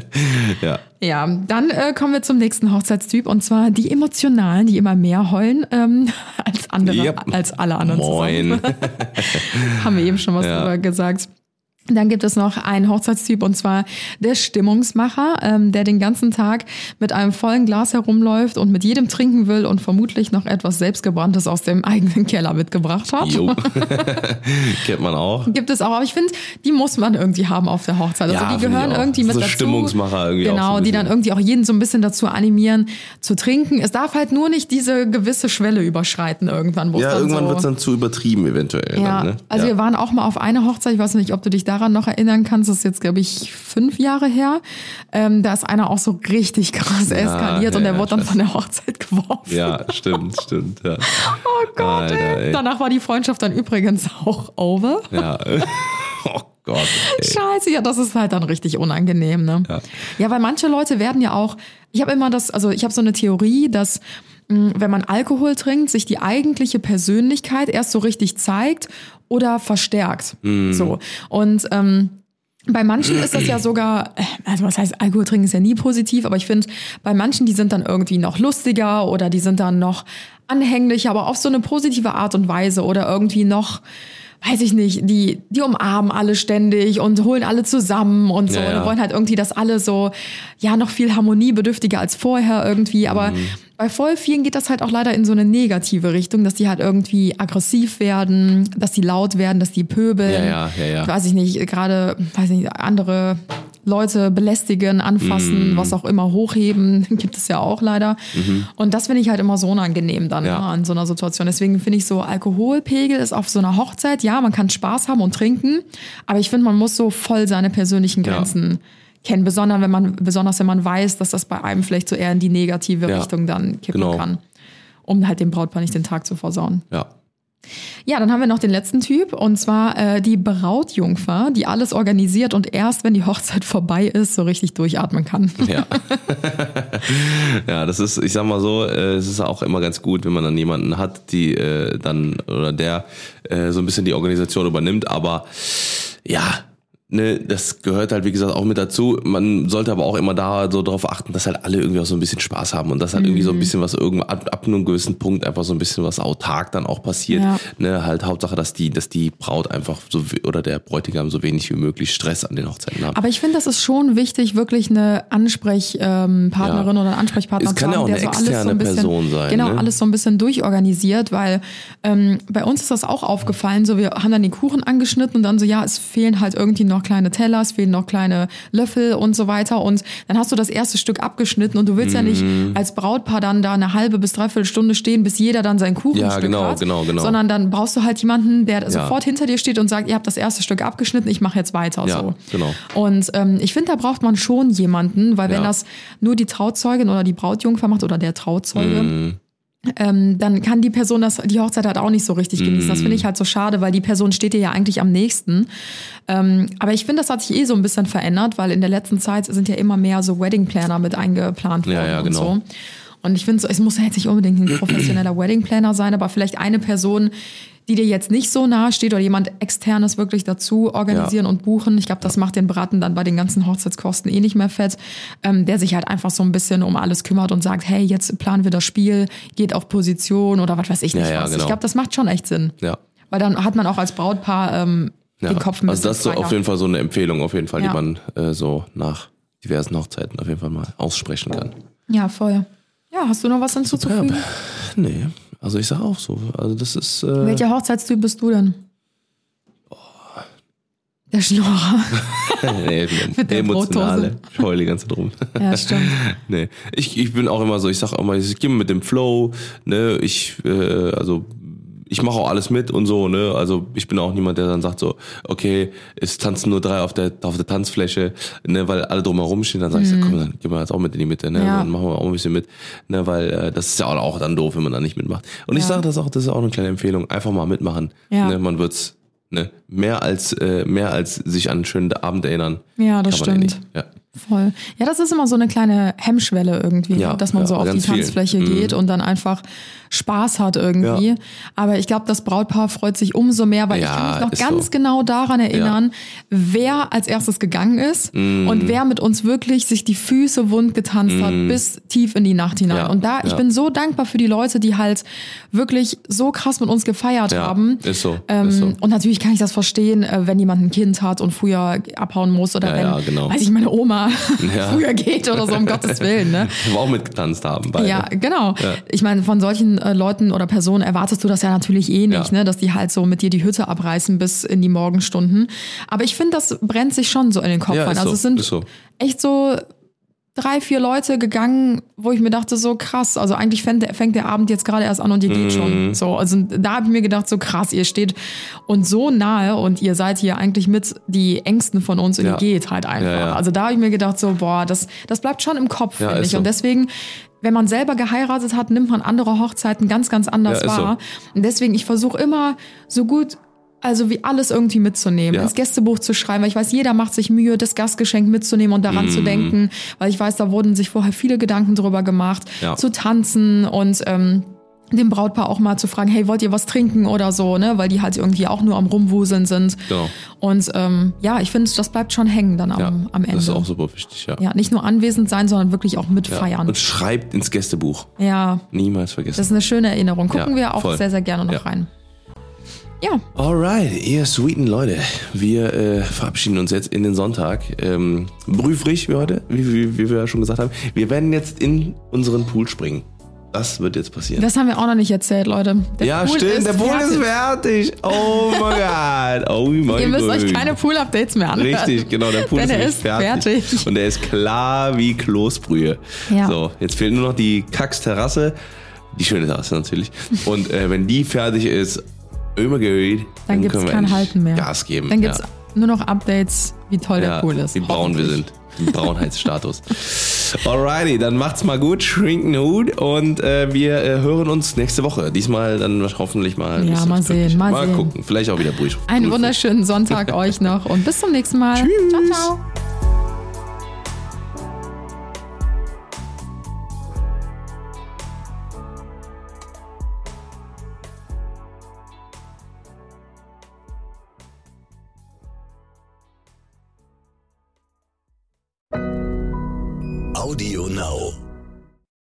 Ja. Ja, dann äh, kommen wir zum nächsten Hochzeitstyp und zwar die Emotionalen, die immer mehr heulen ähm, als andere, Yep. als alle anderen Moin. zusammen. Haben wir eben schon was Ja. drüber gesagt. Dann gibt es noch einen Hochzeitstyp und zwar der Stimmungsmacher, ähm, der den ganzen Tag mit einem vollen Glas herumläuft und mit jedem trinken will und vermutlich noch etwas Selbstgebranntes aus dem eigenen Keller mitgebracht hat. Jo. Kennt man auch. Gibt es auch, aber ich finde, die muss man irgendwie haben auf der Hochzeit. Also Ja, die finde gehören ich auch. irgendwie mit So dazu. Stimmungsmacher irgendwie auch Genau, so ein die bisschen. dann irgendwie auch jeden so ein bisschen dazu animieren zu trinken. Es darf halt nur nicht diese gewisse Schwelle überschreiten irgendwann. Wo es Ja, dann irgendwann so, wird's dann zu übertrieben eventuell. ja, Dann, ne? also ja. wir waren auch mal auf einer Hochzeit, ich weiß nicht, ob du dich daran noch erinnern kannst, das ist jetzt, glaube ich, fünf Jahre her. Ähm, da ist einer auch so richtig krass eskaliert ja, und der ja, wurde dann scheiße. von der Hochzeit geworfen. Ja, stimmt, stimmt. Ja. Oh Gott, Alter, ey. ey. Danach war die Freundschaft dann übrigens auch over. Ja. Oh Gott. Ey. Scheiße, ja, das ist halt dann richtig unangenehm, ne? Ja. Ja, weil manche Leute werden ja auch, ich habe immer das, also ich habe so eine Theorie, dass mh, wenn man Alkohol trinkt, sich die eigentliche Persönlichkeit erst so richtig zeigt oder verstärkt. So. Und ähm, bei manchen ist das ja sogar, also was heißt, Alkohol trinken ist ja nie positiv, aber ich finde, bei manchen, die sind dann irgendwie noch lustiger oder die sind dann noch anhänglicher, aber auf so eine positive Art und Weise oder irgendwie noch, weiß ich nicht, die, die umarmen alle ständig und holen alle zusammen und so Ja, ja. und wollen halt irgendwie, dass alle so, ja, noch viel harmoniebedürftiger als vorher irgendwie, aber Mhm. bei voll vielen geht das halt auch leider in so eine negative Richtung, dass die halt irgendwie aggressiv werden, dass die laut werden, dass die pöbeln. Ja, ja, ja, ja. Weiß ich nicht, gerade, weiß ich nicht, andere Leute belästigen, anfassen, Mhm. was auch immer, hochheben, gibt es ja auch leider. Und das finde ich halt immer so unangenehm dann Ja. ne, an so einer Situation. Deswegen finde ich so, Alkoholpegel ist auf so einer Hochzeit, ja, man kann Spaß haben und trinken, aber ich finde, man muss so voll seine persönlichen Ja. Grenzen kennen, besonders wenn man, besonders wenn man weiß, dass das bei einem vielleicht so eher in die negative Ja. Richtung dann kippen Genau. kann, um halt dem Brautpaar nicht den Tag zu versauen. Ja. Ja, dann haben wir noch den letzten Typ und zwar äh, die Brautjungfer, die alles organisiert und erst, wenn die Hochzeit vorbei ist, so richtig durchatmen kann. Ja. Ja, das ist, ich sag mal so, äh, es ist auch immer ganz gut, wenn man dann jemanden hat, die äh, dann oder der äh, so ein bisschen die Organisation übernimmt, aber ja, Ne, das gehört halt, wie gesagt, auch mit dazu. Man sollte aber auch immer da so darauf achten, dass halt alle irgendwie auch so ein bisschen Spaß haben und dass halt mhm. irgendwie so ein bisschen was irgendwo ab, ab einem gewissen Punkt einfach so ein bisschen was autark dann auch passiert. Ja. Ne, halt Hauptsache, dass die, dass die Braut einfach so oder der Bräutigam so wenig wie möglich Stress an den Hochzeiten haben. Aber ich finde, das ist schon wichtig, wirklich eine Ansprechpartnerin ja. oder einen Ansprechpartner zu haben, ja auch der eine so alles so ein bisschen, Person sein, genau, ne? alles so ein bisschen durchorganisiert, weil ähm, bei uns ist das auch aufgefallen, so wir haben dann den Kuchen angeschnitten und dann so, ja, es fehlen halt irgendwie noch kleine Teller, es fehlen noch kleine Löffel und so weiter und dann hast du das erste Stück abgeschnitten und du willst mm. ja nicht als Brautpaar dann da eine halbe bis dreiviertel Stunde stehen, bis jeder dann sein Kuchenstück ja, genau, hat, genau, genau. sondern dann brauchst du halt jemanden, der ja. sofort hinter dir steht und sagt, ihr habt das erste Stück abgeschnitten, ich mache jetzt weiter. Ja, so. genau. Und ähm, ich finde, da braucht man schon jemanden, weil wenn ja. das nur die Trauzeugin oder die Brautjungfer macht oder der Trauzeuge, mm. Ähm, dann kann die Person das, die Hochzeit halt auch nicht so richtig genießen. Das finde ich halt so schade, weil die Person steht dir ja eigentlich am nächsten. Ähm, aber ich finde, das hat sich eh so ein bisschen verändert, weil in der letzten Zeit sind ja immer mehr so Wedding Planner mit eingeplant worden ja, ja, genau. und so. Und ich finde, so, es muss jetzt nicht unbedingt ein professioneller Wedding Planner sein, aber vielleicht eine Person, die dir jetzt nicht so nahe steht oder jemand Externes wirklich dazu organisieren ja. und buchen. Ich glaube, das macht den Braten dann bei den ganzen Hochzeitskosten eh nicht mehr fett. Ähm, der sich halt einfach so ein bisschen um alles kümmert und sagt, hey, jetzt planen wir das Spiel, geht auf Position oder was weiß ich nicht ja, ja, was. genau. Ich glaube, das macht schon echt Sinn. Ja. Weil dann hat man auch als Brautpaar ähm, ja. den Kopf ein bisschen Also das ist so auf jeden Fall so eine Empfehlung, auf jeden Fall, ja. die man äh, so nach diversen Hochzeiten auf jeden Fall mal aussprechen kann. Ja, voll. Ja, hast du noch was hinzuzufügen? Ja, nee, also ich sag auch so. Also das ist. Äh Welcher Hochzeitstyp bist du denn? Oh. Der Schnorrer. nee, mit der emotionale. Ich heule die ganze Zeit rum. Ja, stimmt. nee, ich, ich bin auch immer so, ich sag auch mal, ich gehe mit dem Flow, ne, ich, äh, also ich mache auch alles mit und so, ne, also ich bin auch niemand, der dann sagt so, okay, es tanzen nur drei auf der auf der Tanzfläche, ne, weil alle drumherum stehen, dann sag ich, mhm. so, komm, dann gehen wir jetzt auch mit in die Mitte, ne, ja. dann machen wir auch ein bisschen mit, ne, weil äh, das ist ja auch dann doof, wenn man da nicht mitmacht. Und ja. ich sage das auch, das ist auch eine kleine Empfehlung, einfach mal mitmachen, ja. ne, man wird's, ne, mehr als äh, mehr als sich an einen schönen Abend erinnern. Ja, das stimmt. Ja. Voll. Ja, das ist immer so eine kleine Hemmschwelle irgendwie, ja, dass man ja, so auf die Tanzfläche viel. geht mhm. und dann einfach Spaß hat irgendwie. Ja. Aber ich glaube, das Brautpaar freut sich umso mehr, weil ja, ich kann mich noch ganz so. genau daran erinnern, ja. wer als erstes gegangen ist mm. und wer mit uns wirklich sich die Füße wund getanzt mm. hat bis tief in die Nacht hinein. Ja. Und da, ich ja. bin so dankbar für die Leute, die halt wirklich so krass mit uns gefeiert ja. haben. Ist so. Ähm, ist so. Und natürlich kann ich das verstehen, wenn jemand ein Kind hat und früher abhauen muss oder ja, wenn, ja, genau. weiß ich, meine Oma ja. früher geht oder so, um Gottes Willen. Ne? Die wir auch mitgetanzt haben. Beide. Ja, genau. Ja. Ich meine, von solchen äh, Leuten oder Personen erwartest du das ja natürlich eh nicht, ja. ne? Dass die halt so mit dir die Hütte abreißen bis in die Morgenstunden. Aber ich finde, das brennt sich schon so in den Kopf ja, rein. Also so, es sind so. echt so drei, vier Leute gegangen, wo ich mir dachte, so krass, also eigentlich fängt der, fängt der Abend jetzt gerade erst an und ihr geht mm. schon. So, also da habe ich mir gedacht, so krass, ihr steht uns so nahe und ihr seid hier eigentlich mit die Ängsten von uns und ja. ihr geht halt einfach. Ja, ja. Also da habe ich mir gedacht, so boah, das, das bleibt schon im Kopf, ja, finde ich. So. Und deswegen, wenn man selber geheiratet hat, nimmt man andere Hochzeiten ganz, ganz anders ja, wahr. So. Und deswegen, ich versuche immer so gut, also wie alles irgendwie mitzunehmen, ja. ins Gästebuch zu schreiben, weil ich weiß, jeder macht sich Mühe, das Gastgeschenk mitzunehmen und daran mm. zu denken, weil ich weiß, da wurden sich vorher viele Gedanken drüber gemacht, ja. zu tanzen und ähm, dem Brautpaar auch mal zu fragen, hey, wollt ihr was trinken oder so, ne, weil die halt irgendwie auch nur am Rumwuseln sind. Genau. Und ähm, ja, ich finde, das bleibt schon hängen dann am, ja, am Ende. Das ist auch super wichtig, ja. Ja, nicht nur anwesend sein, sondern wirklich auch mitfeiern. Ja. Und schreibt ins Gästebuch. Ja. Niemals vergessen. Das ist eine schöne Erinnerung. Gucken ja, wir auch voll. sehr, sehr gerne noch ja. rein. Ja. Alright, ihr sweeten Leute, wir äh, verabschieden uns jetzt in den Sonntag. Ähm, brühfrisch wie heute, wie, wie, wie wir ja schon gesagt haben. Wir werden jetzt in unseren Pool springen. Das wird jetzt passieren. Das haben wir auch noch nicht erzählt, Leute. Der ja, Pool stimmt, ist der Pool fertig. ist fertig. Oh mein Gott. Oh mein Ihr müsst Gott. euch keine Pool-Updates mehr anhören. Richtig, genau, der Pool Denn ist, er nämlich ist fertig. fertig. Und der ist klar wie Kloßbrühe. Ja. So, jetzt fehlt nur noch die Kacks-Terrasse. Die schöne Terrasse natürlich. Und äh, wenn die fertig ist, immer geht, dann, dann gibt es kein Halten mehr. Gas geben. Dann gibt es ja. nur noch Updates, wie toll ja, der Pool ist. Wie braun wir sind. Im Braunheitsstatus. Alrighty, dann macht's mal gut, schrinken Hut und äh, wir äh, hören uns nächste Woche. Diesmal dann hoffentlich mal. Ja, mal sehen, mal, mal sehen. gucken, vielleicht auch wieder Brüch. Einen wunderschönen Sonntag euch noch und bis zum nächsten Mal. Tschüss. Ciao, ciao. Audio Now.